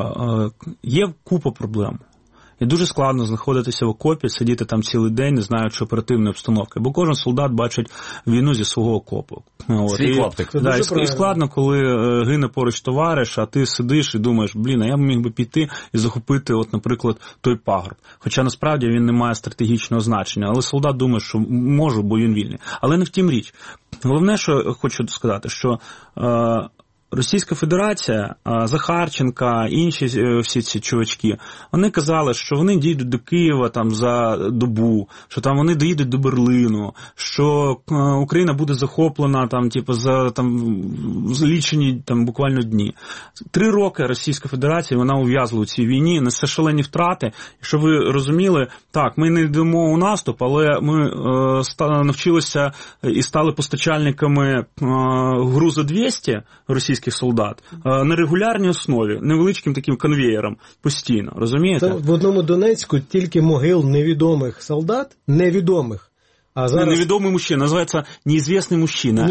Є купа проблем. І дуже складно знаходитися в окопі, сидіти там цілий день, не знаючи оперативної обстановки. Бо кожен солдат бачить війну зі свого окопу. Свій клаптик. Да, і складно, коли гине поруч товариш, а ти сидиш і думаєш, а я міг би піти і захопити, от, наприклад, той пагорб. Хоча насправді він не має стратегічного значення. Але солдат думає, що можу, бо він вільний. Але не в тім річ. Головне, що хочу сказати, що Російська Федерація, Захарченка, інші всі ці чувачки, вони казали, що вони дійдуть до Києва там за добу, що там вони доїдуть до Берлину, що Україна буде захоплена там, типу, за лічені там, буквально дні. 3 роки Російська Федерація, вона ув'язла у цій війні, несе шалені втрати. Щоб ви розуміли, так, ми не йдемо у наступ, але ми навчилися і стали постачальниками Груза-200 російських солдат на регулярній основі, невеличким таким конвеєром постійно, розумієте? В одному Донецьку тільки могил невідомих солдат, невідомих. А зараз... Невідомий мужчина, називається неізвісний мужчина,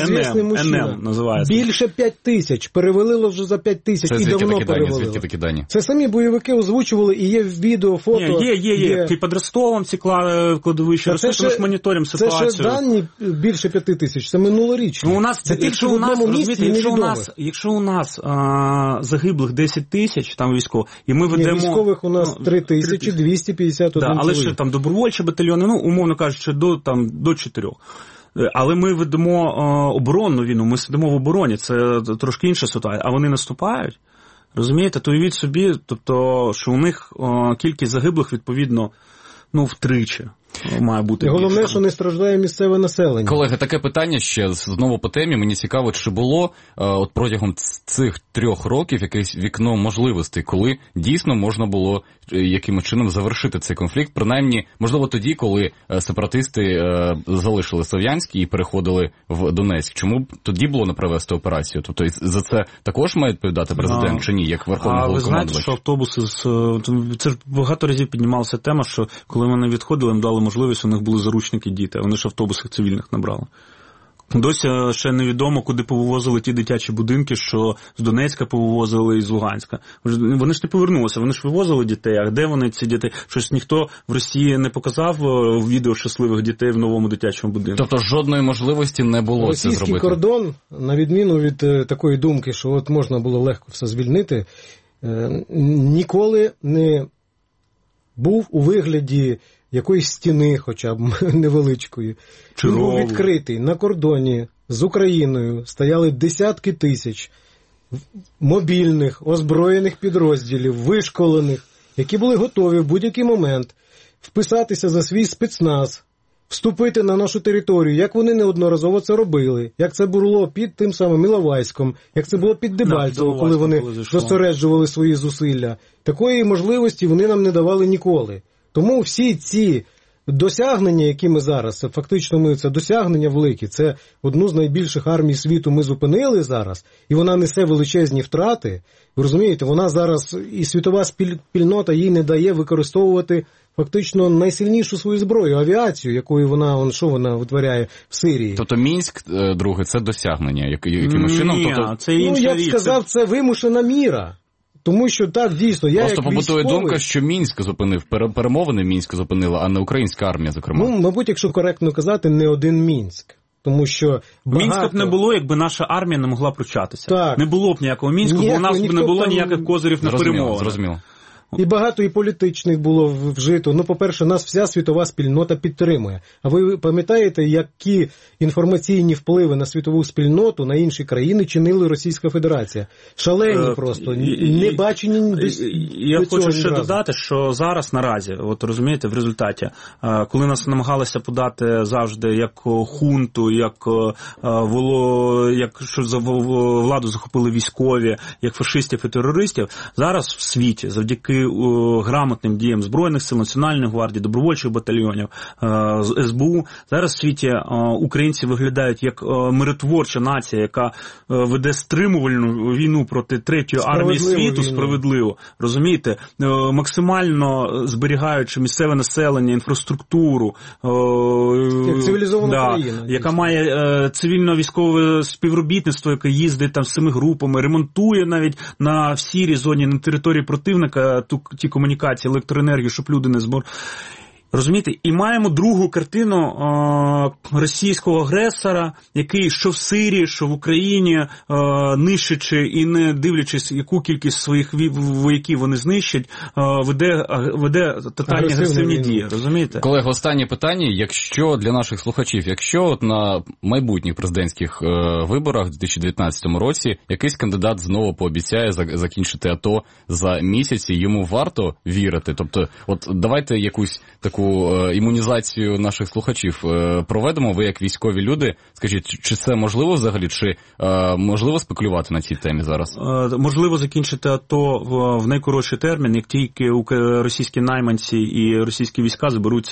НМ називається. Більше 5 тисяч, перевелило вже за 5 тисяч і давно перевелило. Звідки такі дані? Це самі бойовики озвучували і є відео, фото. Є. Ти під Ростовом ці кладовища, ми ж моніторимо ситуацію. Це ще дані більше 5 тисяч, це минулорічні. Ну, у нас, це тільки в одному місці якщо у нас загиблих 10 тисяч, там військових, і ми ведемо... Військових у нас 3251 чоловік. Але ще там добровольчі батальйони, умовно кажучи, до 4. Але ми ведемо оборонну війну, ми сидимо в обороні, це трошки інша ситуація, а вони наступають, розумієте, то уявіть собі, тобто, що у них кількість загиблих, відповідно, втричі має бути. І головне, що не страждає місцеве населення. Колеги, таке питання ще знову по темі. Мені цікаво, чи було от протягом цих 3 років якесь вікно можливостей, коли дійсно можна було якимось чином завершити цей конфлікт, принаймні, можливо, тоді, коли сепаратисти залишили Слов'янськ і переходили в Донецьк. Чому б тоді було не провести операцію? Тобто за це також має відповідати президент чи ні, як верховний головнокомандувач? Ви знаєте, що автобуси це ж багато разів піднімалася тема, що коли вони відходили, їм дали можливість, у них були заручники діти, а вони ж автобусах цивільних набрали. Досі ще невідомо, куди повивозили ті дитячі будинки, що з Донецька повивозили і з Луганська. Вони ж не повернулися, вони ж вивозили дітей, а де вони, ці діти? Щось ніхто в Росії не показав відео щасливих дітей в новому дитячому будинку. Тобто жодної можливості не було це зробити? Російський кордон, на відміну від такої думки, що от можна було легко все звільнити, ніколи не був у вигляді якоїсь стіни, хоча б невеличкої. Він був відкритий. На кордоні з Україною стояли десятки тисяч мобільних, озброєних підрозділів, вишколених, які були готові в будь-який момент вписатися за свій спецназ, вступити на нашу територію, як вони неодноразово це робили, як це було під тим самим Іловайськом, як це було під Дебальцево, коли вони зосереджували свої зусилля. Такої можливості вони нам не давали ніколи. Тому всі ці досягнення, які ми зараз, фактично це досягнення великі, це одну з найбільших армій світу ми зупинили зараз, і вона несе величезні втрати. Ви розумієте, вона зараз, і світова спільнота їй не дає використовувати фактично найсильнішу свою зброю, авіацію, якою вона, що вона витворяє в Сирії. Тобто Мінськ, друге, це досягнення, якимось чином? Тобто... це інша я б сказав, це вимушена міра. Тому що так, дійсно, я просто як побутує військовий... думка, що Мінськ зупинив, перемовини Мінськ зупинила, а не українська армія, зокрема. Мабуть, якщо коректно казати, не один Мінськ. Тому що Мінська б не було, якби наша армія не могла пручатися. Так. Не було б ніякого Мінську, бо у нас б не було ніяких козирів на перемовини. Зрозуміло. І багато і політичних було вжито. Ну, по-перше, нас вся світова спільнота підтримує. А ви пам'ятаєте, які інформаційні впливи на світову спільноту, на інші країни чинили Російська Федерація? Шалені просто, не бачені десь. Я хочу ще додати, що зараз наразі, от розумієте, в результаті, коли нас намагалися подати завжди як хунту, як що за владу захопили військові, як фашистів і терористів, зараз в світі, завдяки грамотним діям Збройних сил, Національної гвардії, добровольчих батальйонів, СБУ, зараз в світі українці виглядають як миротворча нація, яка веде стримувальну війну проти третьої армії світу, справедливо, розумієте, максимально зберігаючи місцеве населення, інфраструктуру, як цивілізована країна, яка має цивільно-військове співробітництво, яке їздить там з цими групами, ремонтує навіть на в сірій зоні, на території противника ті комунікації, електроенергію, щоб люди не збор. Розумієте? І маємо другу картину російського агресора, який що в Сирії, що в Україні, нищачи і не дивлячись, яку кількість своїх вояків вони знищать, веде тотальні агресивні дії. Розумієте? Колеги, останнє питання. Якщо для наших слухачів, якщо от на майбутніх президентських виборах в 2019 році якийсь кандидат знову пообіцяє закінчити АТО за місяць, йому варто вірити? Тобто, от давайте якусь таку імунізацію наших слухачів проведемо. Ви як військові люди, скажіть, чи це можливо взагалі, чи можливо спекулювати на цій темі зараз? Можливо закінчити АТО в найкоротший термін, як тільки російські найманці і російські війська зберуться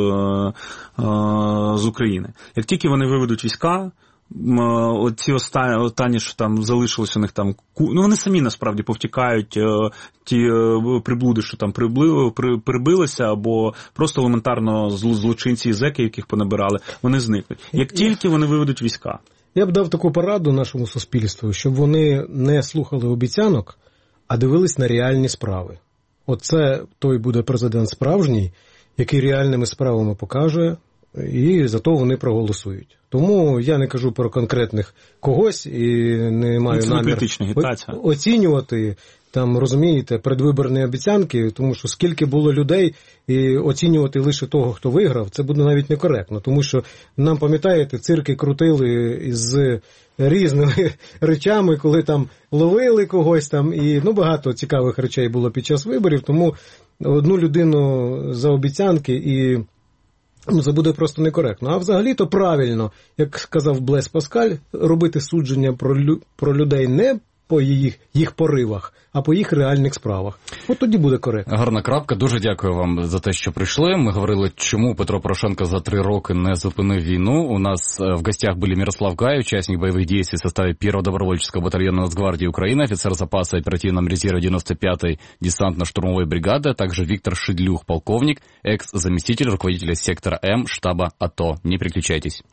з України. Як тільки вони виведуть війська, оці останні, що там залишилось у них там, ну вони самі насправді повтікають, ті приблуди, що там прибилися, або просто елементарно злочинці і зеки, яких понабирали, вони зникнуть. Як тільки вони виведуть війська. Я б дав таку пораду нашому суспільству, щоб вони не слухали обіцянок, а дивились на реальні справи. Оце той буде президент справжній, який реальними справами покаже, і за то вони проголосують. Тому я не кажу про конкретних когось і не маю намір оцінювати, там, розумієте, предвиборні обіцянки, тому що скільки було людей, і оцінювати лише того, хто виграв, це буде навіть некоректно. Тому що нам, пам'ятаєте, цирки крутили з різними речами, коли там ловили когось там, і багато цікавих речей було під час виборів, тому одну людину за обіцянки і це буде просто некоректно. А взагалі-то правильно, як сказав Блес Паскаль, робити судження про людей не по їх поривах, а по їх реальних справах. От тоді буде коректно. Гарна крапка. Дуже дякую вам за те, що прийшли. Ми говорили, чому Петро Порошенко за 3 роки не зупинив війну. У нас в гостях были Мирослав Гай, участник боевых действий в составе 1-го добровольческого батальона Нацгвардии Украины, офицер запаса оперативном резерве 95-й десантно-штурмовой бригады, а также Виктор Шидлюх, полковник, экс-заместитель руководителя сектора М штаба АТО. Не переключайтесь.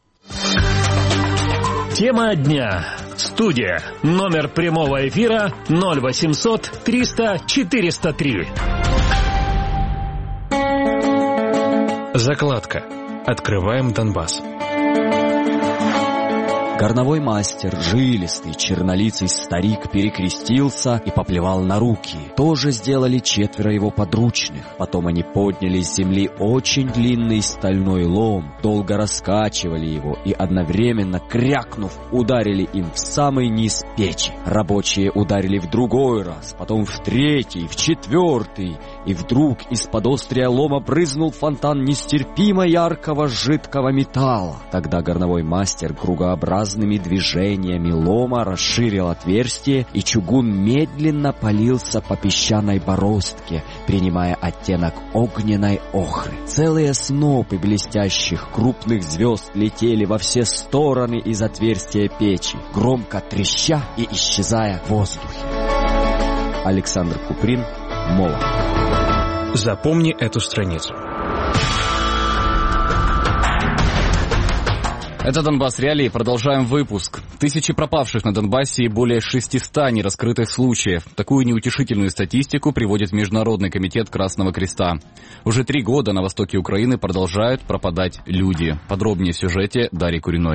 Тема дня. Студия. Номер прямого эфира 0800 300 403. Закладка. Открываем Донбасс. Горновой мастер, жилистый, чернолицый старик, перекрестился и поплевал на руки. То же сделали 4 его подручных. Потом они подняли с земли очень длинный стальной лом, долго раскачивали его и одновременно, крякнув, ударили им в самый низ печи. Рабочие ударили в другой раз, потом в 3-й, в 4-й, и вдруг из-под острия лома брызнул фонтан нестерпимо яркого жидкого металла. Тогда горновой мастер кругообразными движениями лома расширил отверстие, и чугун медленно полился по песчаной бороздке, принимая оттенок огненной охры. Целые снопы блестящих крупных звезд летели во все стороны из отверстия печи, громко треща и исчезая в воздухе. Александр Куприн, Молот. Запомни эту страницу. Это Донбасс Реалии. Продолжаем выпуск. Тысячи пропавших на Донбассе и более 600 нераскрытых случаев. Такую неутешительную статистику приводит Международный комитет Красного Креста. Уже 3 года на востоке Украины продолжают пропадать люди. Подробнее в сюжете Дарьи Куриной.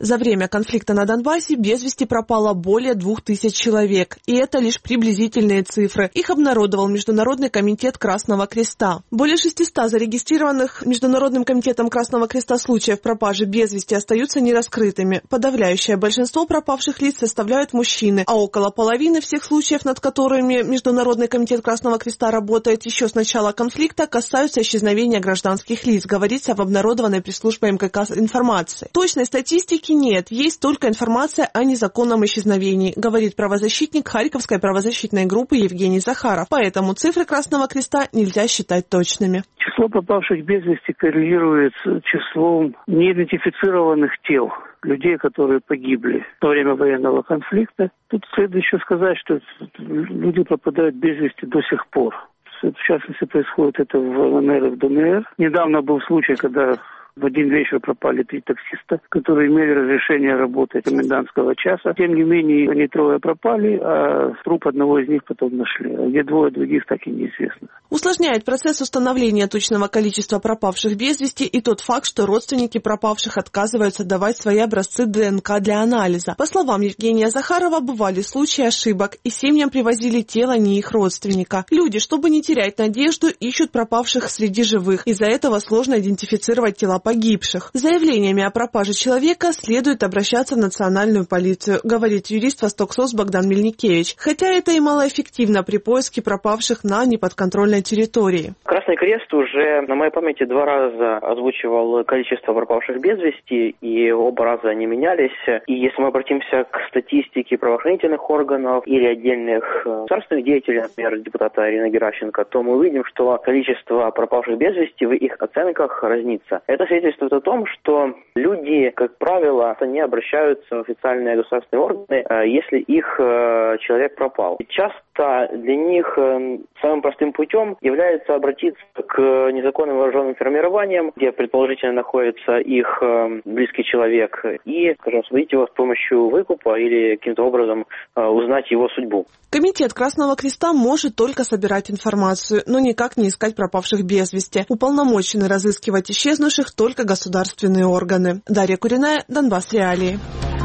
За время конфликта на Донбассе без вести пропало более 2000 человек. И это лишь приблизительные цифры. Их обнародовал Международный комитет Красного Креста. Более 600 зарегистрированных Международным комитетом Красного Креста случаев пропажи без вести остаются нераскрытыми. Подавляющее большинство пропавших лиц составляют мужчины, а около половины всех случаев, над которыми Международный комитет Красного Креста работает еще с начала конфликта, касаются исчезновения гражданских лиц, говорится в обнародованной пресс-службой МКК информации. Точной статистики нет, есть только информация о незаконном исчезновении, говорит правозащитник Харьковской правозащитной группы Евгений Захаров. Поэтому цифры Красного Креста нельзя считать точными. Число пропавших без вести коррелирует с числом неидентифицированных тел, людей, которые погибли во время военного конфликта. Тут следует еще сказать, что люди пропадают без вести до сих пор. В частности, происходит это в ЛНР и в ДНР. Недавно был случай, когда в один вечер пропали 3 таксиста, которые имели разрешение работать комендантского часа. Тем не менее, они 3 пропали, а труп одного из них потом нашли. А где 2 других, так и неизвестно. Усложняет процесс установления точного количества пропавших без вести и тот факт, что родственники пропавших отказываются давать свои образцы ДНК для анализа. По словам Евгения Захарова, бывали случаи ошибок, и семьям привозили тело не их родственника. Люди, чтобы не терять надежду, ищут пропавших среди живых. Из-за этого сложно идентифицировать тела погибших. С заявлениями о пропаже человека следует обращаться в национальную полицию, говорит юрист Востоксос Богдан Мельникевич. Хотя это и малоэффективно при поиске пропавших на неподконтрольной территории. Красный Крест уже, на моей памяти, 2 раза озвучивал количество пропавших без вести, и оба раза они менялись. И если мы обратимся к статистике правоохранительных органов или отдельных государственных деятелей, например, депутата Ирины Геращенко, то мы увидим, что количество пропавших без вести в их оценках разнится. Это свидетельствует о том, что люди, как правило, не обращаются в официальные государственные органы, если их человек пропал. Часто для них самым простым путем является обратиться к незаконным вооруженным формированиям, где предположительно находится их близкий человек, и, скажем, освободить его с помощью выкупа или каким-то образом узнать его судьбу. Комитет Красного Креста может только собирать информацию, но никак не искать пропавших без вести. Уполномочены разыскивать исчезнувших только государственные органы. Дарья Куриная, Донбасс Реалии.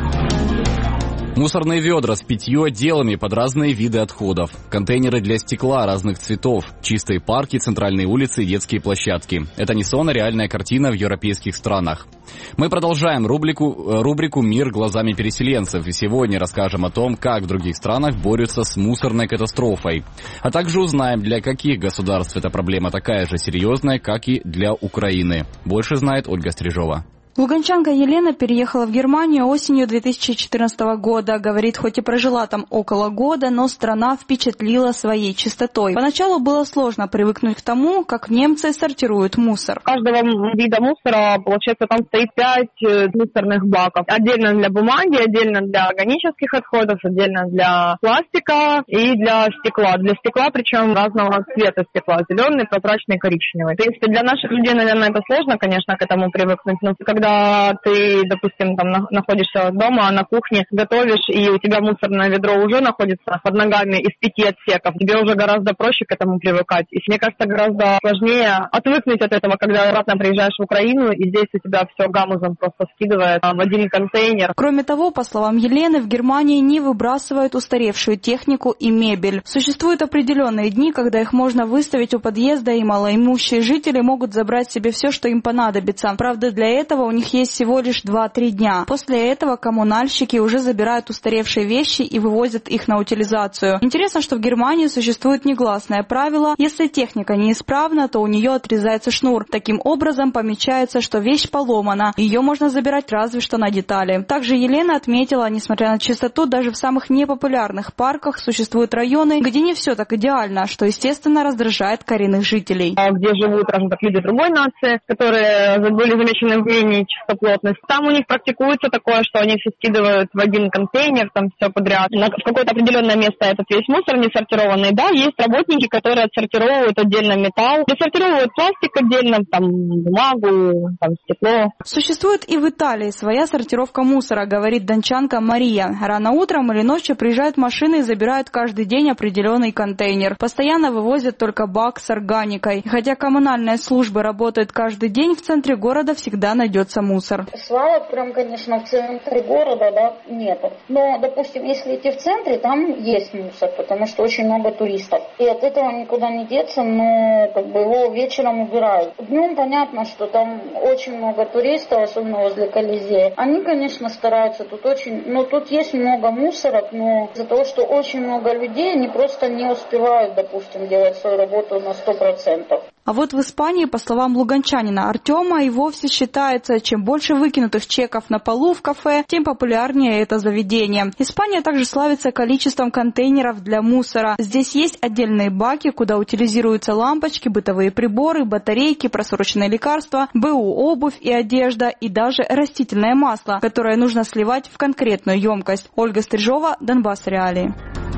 Мусорные ведра с 5 отделами под разные виды отходов, контейнеры для стекла разных цветов, чистые парки, центральные улицы и детские площадки. Это не сон, а реальная картина в европейских странах. Мы продолжаем рубрику «Мир глазами переселенцев» и сегодня расскажем о том, как в других странах борются с мусорной катастрофой. А также узнаем, для каких государств эта проблема такая же серьезная, как и для Украины. Больше знает Ольга Стрижова. Луганчанка Елена переехала в Германию осенью 2014 года. Говорит, хоть и прожила там около года, но страна впечатлила своей чистотой. Поначалу было сложно привыкнуть к тому, как немцы сортируют мусор. Каждого вида мусора, получается, там стоит 5 мусорных баков. Отдельно для бумаги, отдельно для органических отходов, отдельно для пластика и для стекла. Для стекла, причем разного цвета стекла. Зеленый, прозрачный, коричневый. В принципе, для наших людей, наверное, это сложно, конечно, к этому привыкнуть. Но когда ты, допустим, там находишься дома, на кухне, готовишь, и у тебя мусорное ведро уже находится под ногами из 5 отсеков, тебе уже гораздо проще к этому привыкать. И мне кажется, гораздо сложнее отвыкнуть от этого, когда обратно приезжаешь в Украину, и здесь у тебя все гамузом просто скидывает в один контейнер. Кроме того, по словам Елены, в Германии не выбрасывают устаревшую технику и мебель. Существуют определенные дни, когда их можно выставить у подъезда, и малоимущие жители могут забрать себе все, что им понадобится. Правда, для этого у них есть всего лишь 2-3 дня. После этого коммунальщики уже забирают устаревшие вещи и вывозят их на утилизацию. Интересно, что в Германии существует негласное правило: если техника неисправна, то у нее отрезается шнур. Таким образом, помечается, что вещь поломана. Ее можно забирать разве что на детали. Также Елена отметила, несмотря на чистоту, даже в самых непопулярных парках существуют районы, где не все так идеально, что, естественно, раздражает коренных жителей. Где живут, скажем так, люди другой нации, которые были замечены в менее чистоплотность. Там у них практикуется такое, что они все скидывают в один контейнер, там все подряд. В какое-то определенное место этот весь мусор не сортированный. Да, есть работники, которые отсортировывают отдельно металл, десортировывают пластик отдельно, там бумагу, там стекло. Существует и в Италии своя сортировка мусора, говорит дончанка Мария. Рано утром или ночью приезжают машины и забирают каждый день определенный контейнер. Постоянно вывозят только бак с органикой. Хотя коммунальные службы работают каждый день, в центре города всегда найдется вывозится мусор. Свалок прям, конечно, в центре города, да, нету. Но, допустим, если идти в центре, там есть мусор, потому что очень много туристов. И от этого никуда не деться, но как бы его вечером убирают. Днем понятно, что там очень много туристов, особенно возле Колизея. Они, конечно, стараются. Тут есть много мусорок, но из-за того, что очень много людей, они просто не успевают, допустим, делать свою работу на 100%. А вот в Испании, по словам луганчанина Артема, и вовсе считается, чем больше выкинутых чеков на полу в кафе, тем популярнее это заведение. Испания также славится количеством контейнеров для мусора. Здесь есть отдельные баки, куда утилизируются лампочки, бытовые приборы, батарейки, просроченные лекарства, БУ, обувь и одежда, и даже растительное масло, которое нужно сливать в конкретную емкость. Ольга Стрижова, Донбасс Реалии.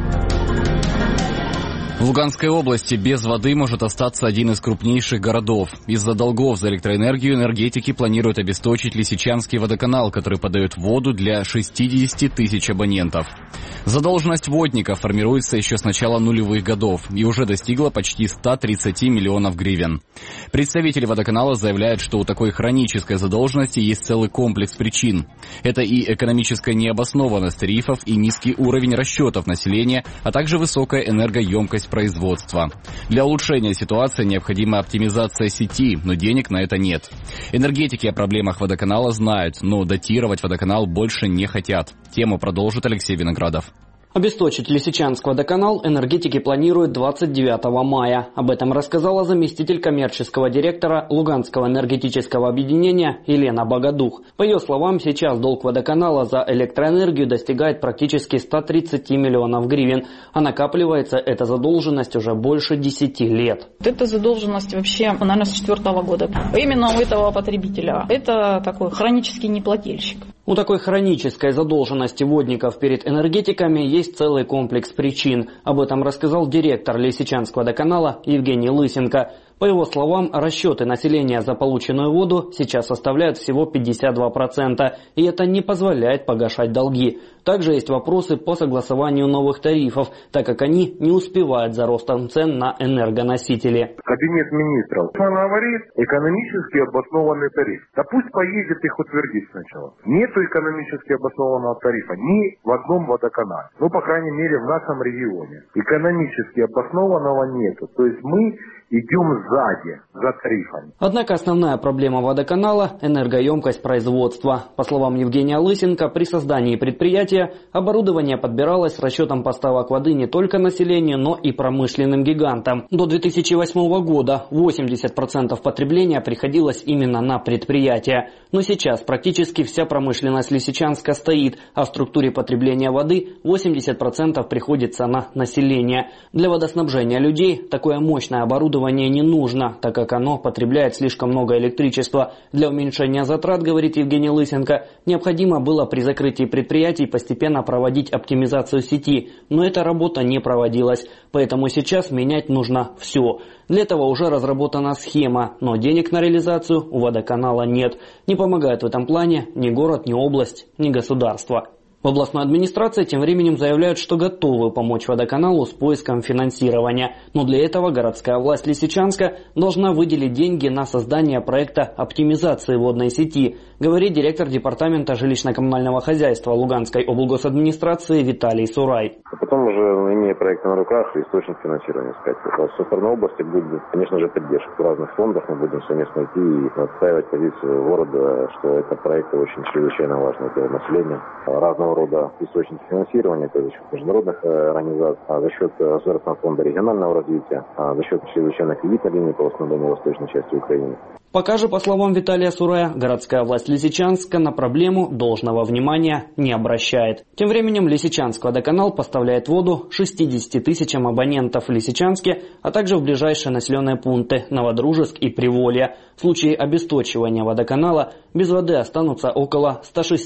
В Луганской области без воды может остаться один из крупнейших городов. Из-за долгов за электроэнергию энергетики планируют обесточить Лисичанский водоканал, который подает воду для 60 тысяч абонентов. Задолженность водников формируется еще с начала нулевых годов и уже достигла почти 130 миллионов гривен. Представители водоканала заявляют, что у такой хронической задолженности есть целый комплекс причин. Это и экономическая необоснованность тарифов, и низкий уровень расчетов населения, а также высокая энергоемкость производства. Для улучшения ситуации необходима оптимизация сети, но денег на это нет. Энергетики о проблемах водоканала знают, но датировать водоканал больше не хотят. Тему продолжит Алексей Виноградов. Обесточить Лисичанск водоканал энергетики планируют 29 мая. Об этом рассказала заместитель коммерческого директора Луганского энергетического объединения Елена Богодух. По ее словам, сейчас долг водоканала за электроэнергию достигает практически 130 миллионов гривен, а накапливается эта задолженность уже больше 10 лет. Эта задолженность вообще, наверное, с 2004 года. Именно у этого потребителя. Это такой хронический неплательщик. У такой хронической задолженности водников перед энергетиками есть целый комплекс причин. Об этом рассказал директор Лисичанского водоканала Евгений Лысенко. По его словам, расчеты населения за полученную воду сейчас составляют всего 52%, и это не позволяет погашать долги. Также есть вопросы по согласованию новых тарифов, так как они не успевают за ростом цен на энергоносители. Кабинет министров говорит экономически обоснованный тариф. Да пусть поедет их утвердить сначала. Нету экономически обоснованного тарифа ни в одном водоканале. Ну, по крайней мере, в нашем регионе. Экономически обоснованного нету. То есть мы идем сзади, за тарифами. Однако основная проблема водоканала – энергоемкость производства. По словам Евгения Лысенко, при создании предприятия оборудование подбиралось с расчетом поставок воды не только населению, но и промышленным гигантам. До 2008 года 80% потребления приходилось именно на предприятия. Но сейчас практически вся промышленность Лисичанска стоит, а в структуре потребления воды 80% приходится на население. Для водоснабжения людей такое мощное оборудование не нужно, так как оно потребляет слишком много электричества. Для уменьшения затрат, говорит Евгений Лысенко, необходимо было при закрытии предприятий постепенно проводить оптимизацию сети, но эта работа не проводилась, поэтому сейчас менять нужно все. Для этого уже разработана схема, но денег на реализацию у водоканала нет. Не помогает в этом плане ни город, ни область, ни государство. В областной администрации тем временем заявляют, что готовы помочь водоканалу с поиском финансирования. Но для этого городская власть Лисичанска должна выделить деньги на создание проекта оптимизации водной сети, говорит директор департамента жилищно-коммунального хозяйства Луганской облгосадминистрации Виталий Сурай. Потом уже, имея проект на руках, источник финансирования искать. Со стороны области будет, конечно же, поддержка. В разных фондах мы будем совместно идти и отстаивать позицию города, что это проект очень чрезвычайно важный для населения. Разного рода источники финансирования, это за счет международных организаций, за счет Государственного фонда регионального развития, за счет чрезвычайной кредитной линии по восстановлению восточной части Украины. Пока же, по словам Виталия Сурая, городская власть Лисичанска на проблему должного внимания не обращает. Тем временем Лисичанск водоканал поставляет воду 60 тысячам абонентов в Лисичанске, а также в ближайшие населенные пункты Новодружеск и Приволье. В случае обесточивания водоканала без воды останутся около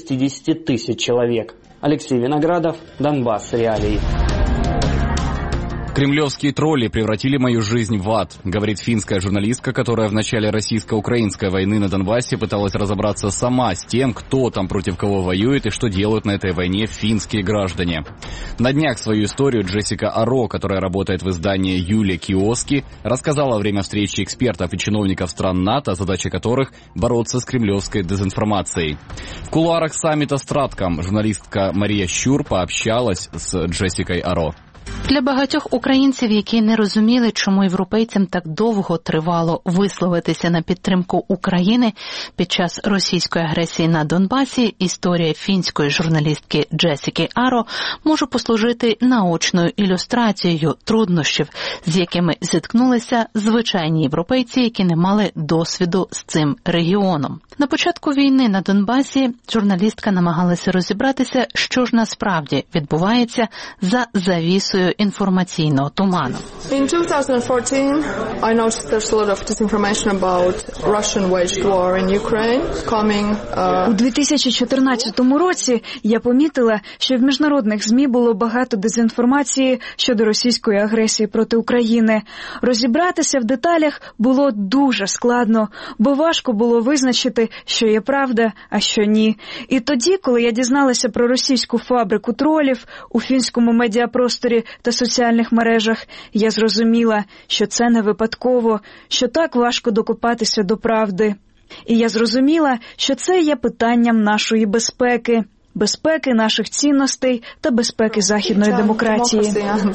160 тысяч человек. Алексей Виноградов, Донбасс Реалии. Кремлевские тролли превратили мою жизнь в ад, говорит финская журналистка, которая в начале российско-украинской войны на Донбассе пыталась разобраться сама с тем, кто там против кого воюет и что делают на этой войне финские граждане. На днях свою историю Джессика Аро, которая работает в издании «Юлия Киоски», рассказала во время встречи экспертов и чиновников стран НАТО, задача которых – бороться с кремлевской дезинформацией. В кулуарах саммита Стратком журналистка Мария Щур пообщалась с Джессикой Аро. Для багатьох українців, які не розуміли, чому європейцям так довго тривало висловитися на підтримку України під час російської агресії на Донбасі, історія фінської журналістки Джесіки Аро може послужити наочною ілюстрацією труднощів, з якими зіткнулися звичайні європейці, які не мали досвіду з цим регіоном. На початку війни на Донбасі журналістка намагалася розібратися, що ж насправді відбувається за завісою інформаційного туману. In 2014, I noticed there's a lot of disinformation about Russian waged war in Ukraine coming. У 2014 році я помітила, що в міжнародних ЗМІ було багато дезінформації щодо російської агресії проти України. Розібратися в деталях було дуже складно, бо важко було визначити, що є правда, а що ні. І тоді, коли я дізналася про російську фабрику тролів у фінському медіапросторі та соціальних мережах, я зрозуміла, що це не випадково, що так важко докопатися до правди. І я зрозуміла, що це є питанням нашої безпеки. Безпеки наших цінностей та безпеки західної демократії.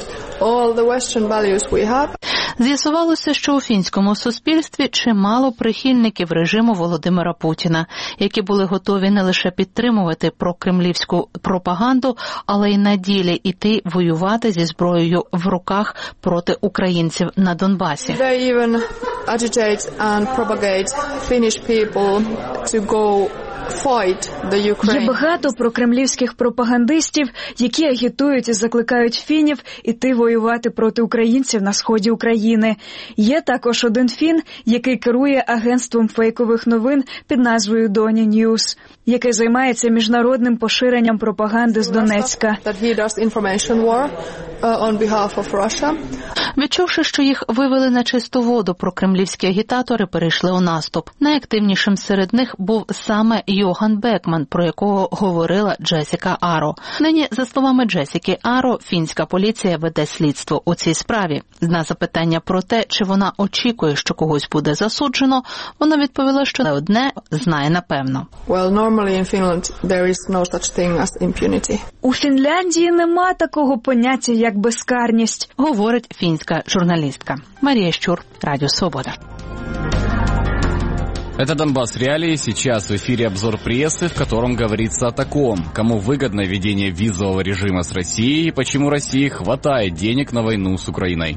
З'ясувалося, що у фінському суспільстві чимало прихильників режиму Володимира Путіна, які були готові не лише підтримувати прокремлівську пропаганду, але й на ділі йти воювати зі зброєю в руках проти українців на Донбасі. They even agitate and propagate Finnish people to go Є багато прокремлівських пропагандистів, які агітують і закликають фінів іти воювати проти українців на сході України. Є також один фін, який керує агентством фейкових новин під назвою Доні Ньюс, яке займається міжнародним поширенням пропаганди з Донецька. Відчувши, що їх вивели на чисту воду, прокремлівські агітатори перейшли у наступ. Найактивнішим серед них був саме Йоган Бекман, про якого говорила Джесіка Аро. Нині, за словами Джесіки Аро, фінська поліція веде слідство у цій справі. На запитання про те, чи вона очікує, що когось буде засуджено, вона відповіла, що не одне знає напевно. У Фінляндії нема такого поняття, як безкарність, говорить финская журналистка. Мария Щур, Радио Свобода. Это «Донбасс Реалии». Сейчас в эфире обзор прессы, в котором говорится о таком. Кому выгодно введение визового режима с Россией и почему России хватает денег на войну с Украиной.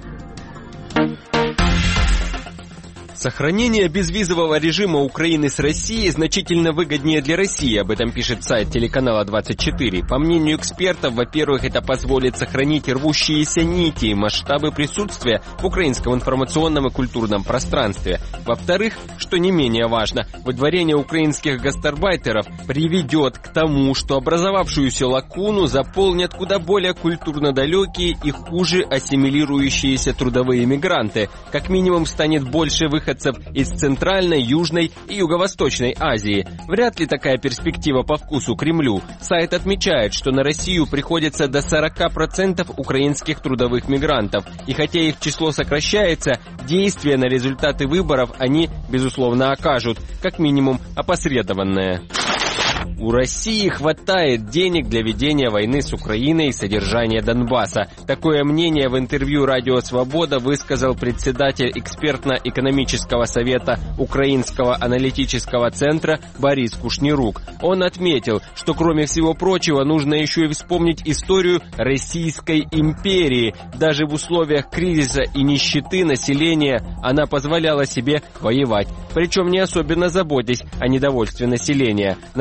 Сохранение безвизового режима Украины с Россией значительно выгоднее для России, об этом пишет сайт телеканала 24. По мнению экспертов, во-первых, это позволит сохранить рвущиеся нити и масштабы присутствия в украинском информационном и культурном пространстве. Во-вторых, что не менее важно, выдворение украинских гастарбайтеров приведет к тому, что образовавшуюся лакуну заполнят куда более культурно далекие и хуже ассимилирующиеся трудовые мигранты. Как минимум станет больше выходцев из Центральной, Южной и Юго-Восточной Азии. Вряд ли такая перспектива по вкусу Кремлю. Сайт отмечает, что на Россию приходится до 40% украинских трудовых мигрантов. И хотя их число сокращается, действия на результаты выборов они, безусловно, окажут, как минимум, опосредованное. У России хватает денег для ведения войны с Украиной и содержания Донбасса. Такое мнение в интервью «Радио Свобода» высказал председатель экспертно-экономического совета Украинского аналитического центра Борис Кушнирук. Он отметил, что кроме всего прочего нужно еще и вспомнить историю Российской империи. Даже в условиях кризиса и нищеты населения она позволяла себе воевать. Причем не особенно заботясь о недовольстве населения. Народ России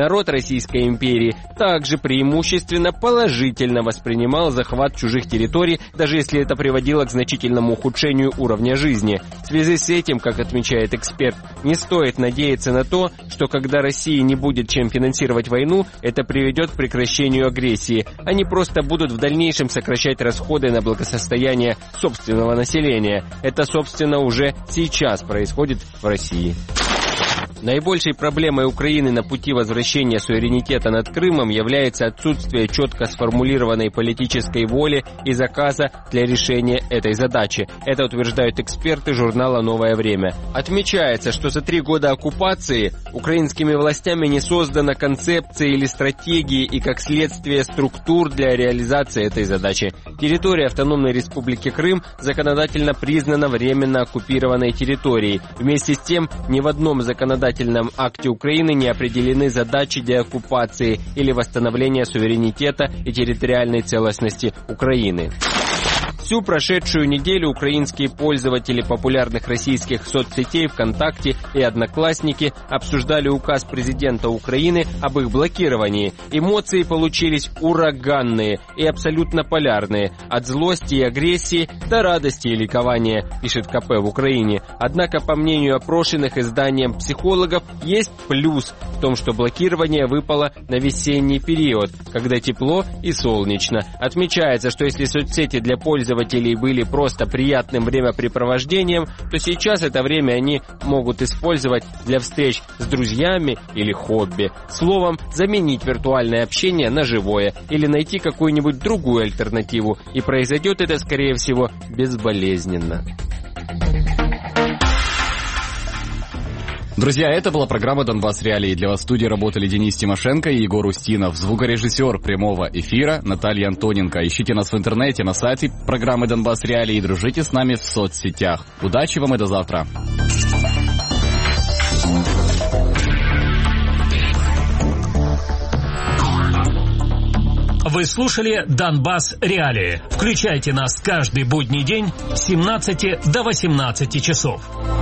Российской империи, также преимущественно положительно воспринимал захват чужих территорий, даже если это приводило к значительному ухудшению уровня жизни. В связи с этим, как отмечает эксперт, не стоит надеяться на то, что когда Россия не будет чем финансировать войну, это приведет к прекращению агрессии. Они просто будут в дальнейшем сокращать расходы на благосостояние собственного населения. Это, собственно, уже сейчас происходит в России. Наибольшей проблемой Украины на пути возвращения суверенитета над Крымом является отсутствие четко сформулированной политической воли и заказа для решения этой задачи. Это утверждают эксперты журнала «Новое время». Отмечается, что за 3 года оккупации украинскими властями не создана концепции или стратегии и, как следствие, структур для реализации этой задачи. Территория Автономной Республики Крым законодательно признана временно оккупированной территорией. Вместе с тем, ни в одном законодательном акте Украины не определены задачи деоккупации или восстановления суверенитета и территориальной целостности Украины. Всю прошедшую неделю украинские пользователи популярных российских соцсетей ВКонтакте и Одноклассники обсуждали указ президента Украины об их блокировании. Эмоции получились ураганные и абсолютно полярные, от злости и агрессии до радости и ликования, пишет КП в Украине. Однако, по мнению опрошенных изданием психологов, есть плюс в том, что блокирование выпало на весенний период, когда тепло и солнечно. Отмечается, что если соцсети для пользователей были просто приятным времяпрепровождением, то сейчас это время они могут использовать для встреч с друзьями или хобби. Словом, заменить виртуальное общение на живое или найти какую-нибудь другую альтернативу. И произойдет это, скорее всего, безболезненно. Друзья, это была программа «Донбасс Реалии». Для вас в студии работали Денис Тимошенко и Егор Устинов. Звукорежиссер прямого эфира Наталья Антоненко. Ищите нас в интернете, на сайте программы «Донбасс Реалии» и дружите с нами в соцсетях. Удачи вам и до завтра. Вы слушали «Донбасс Реалии». Включайте нас каждый будний день с 17 до 18 часов.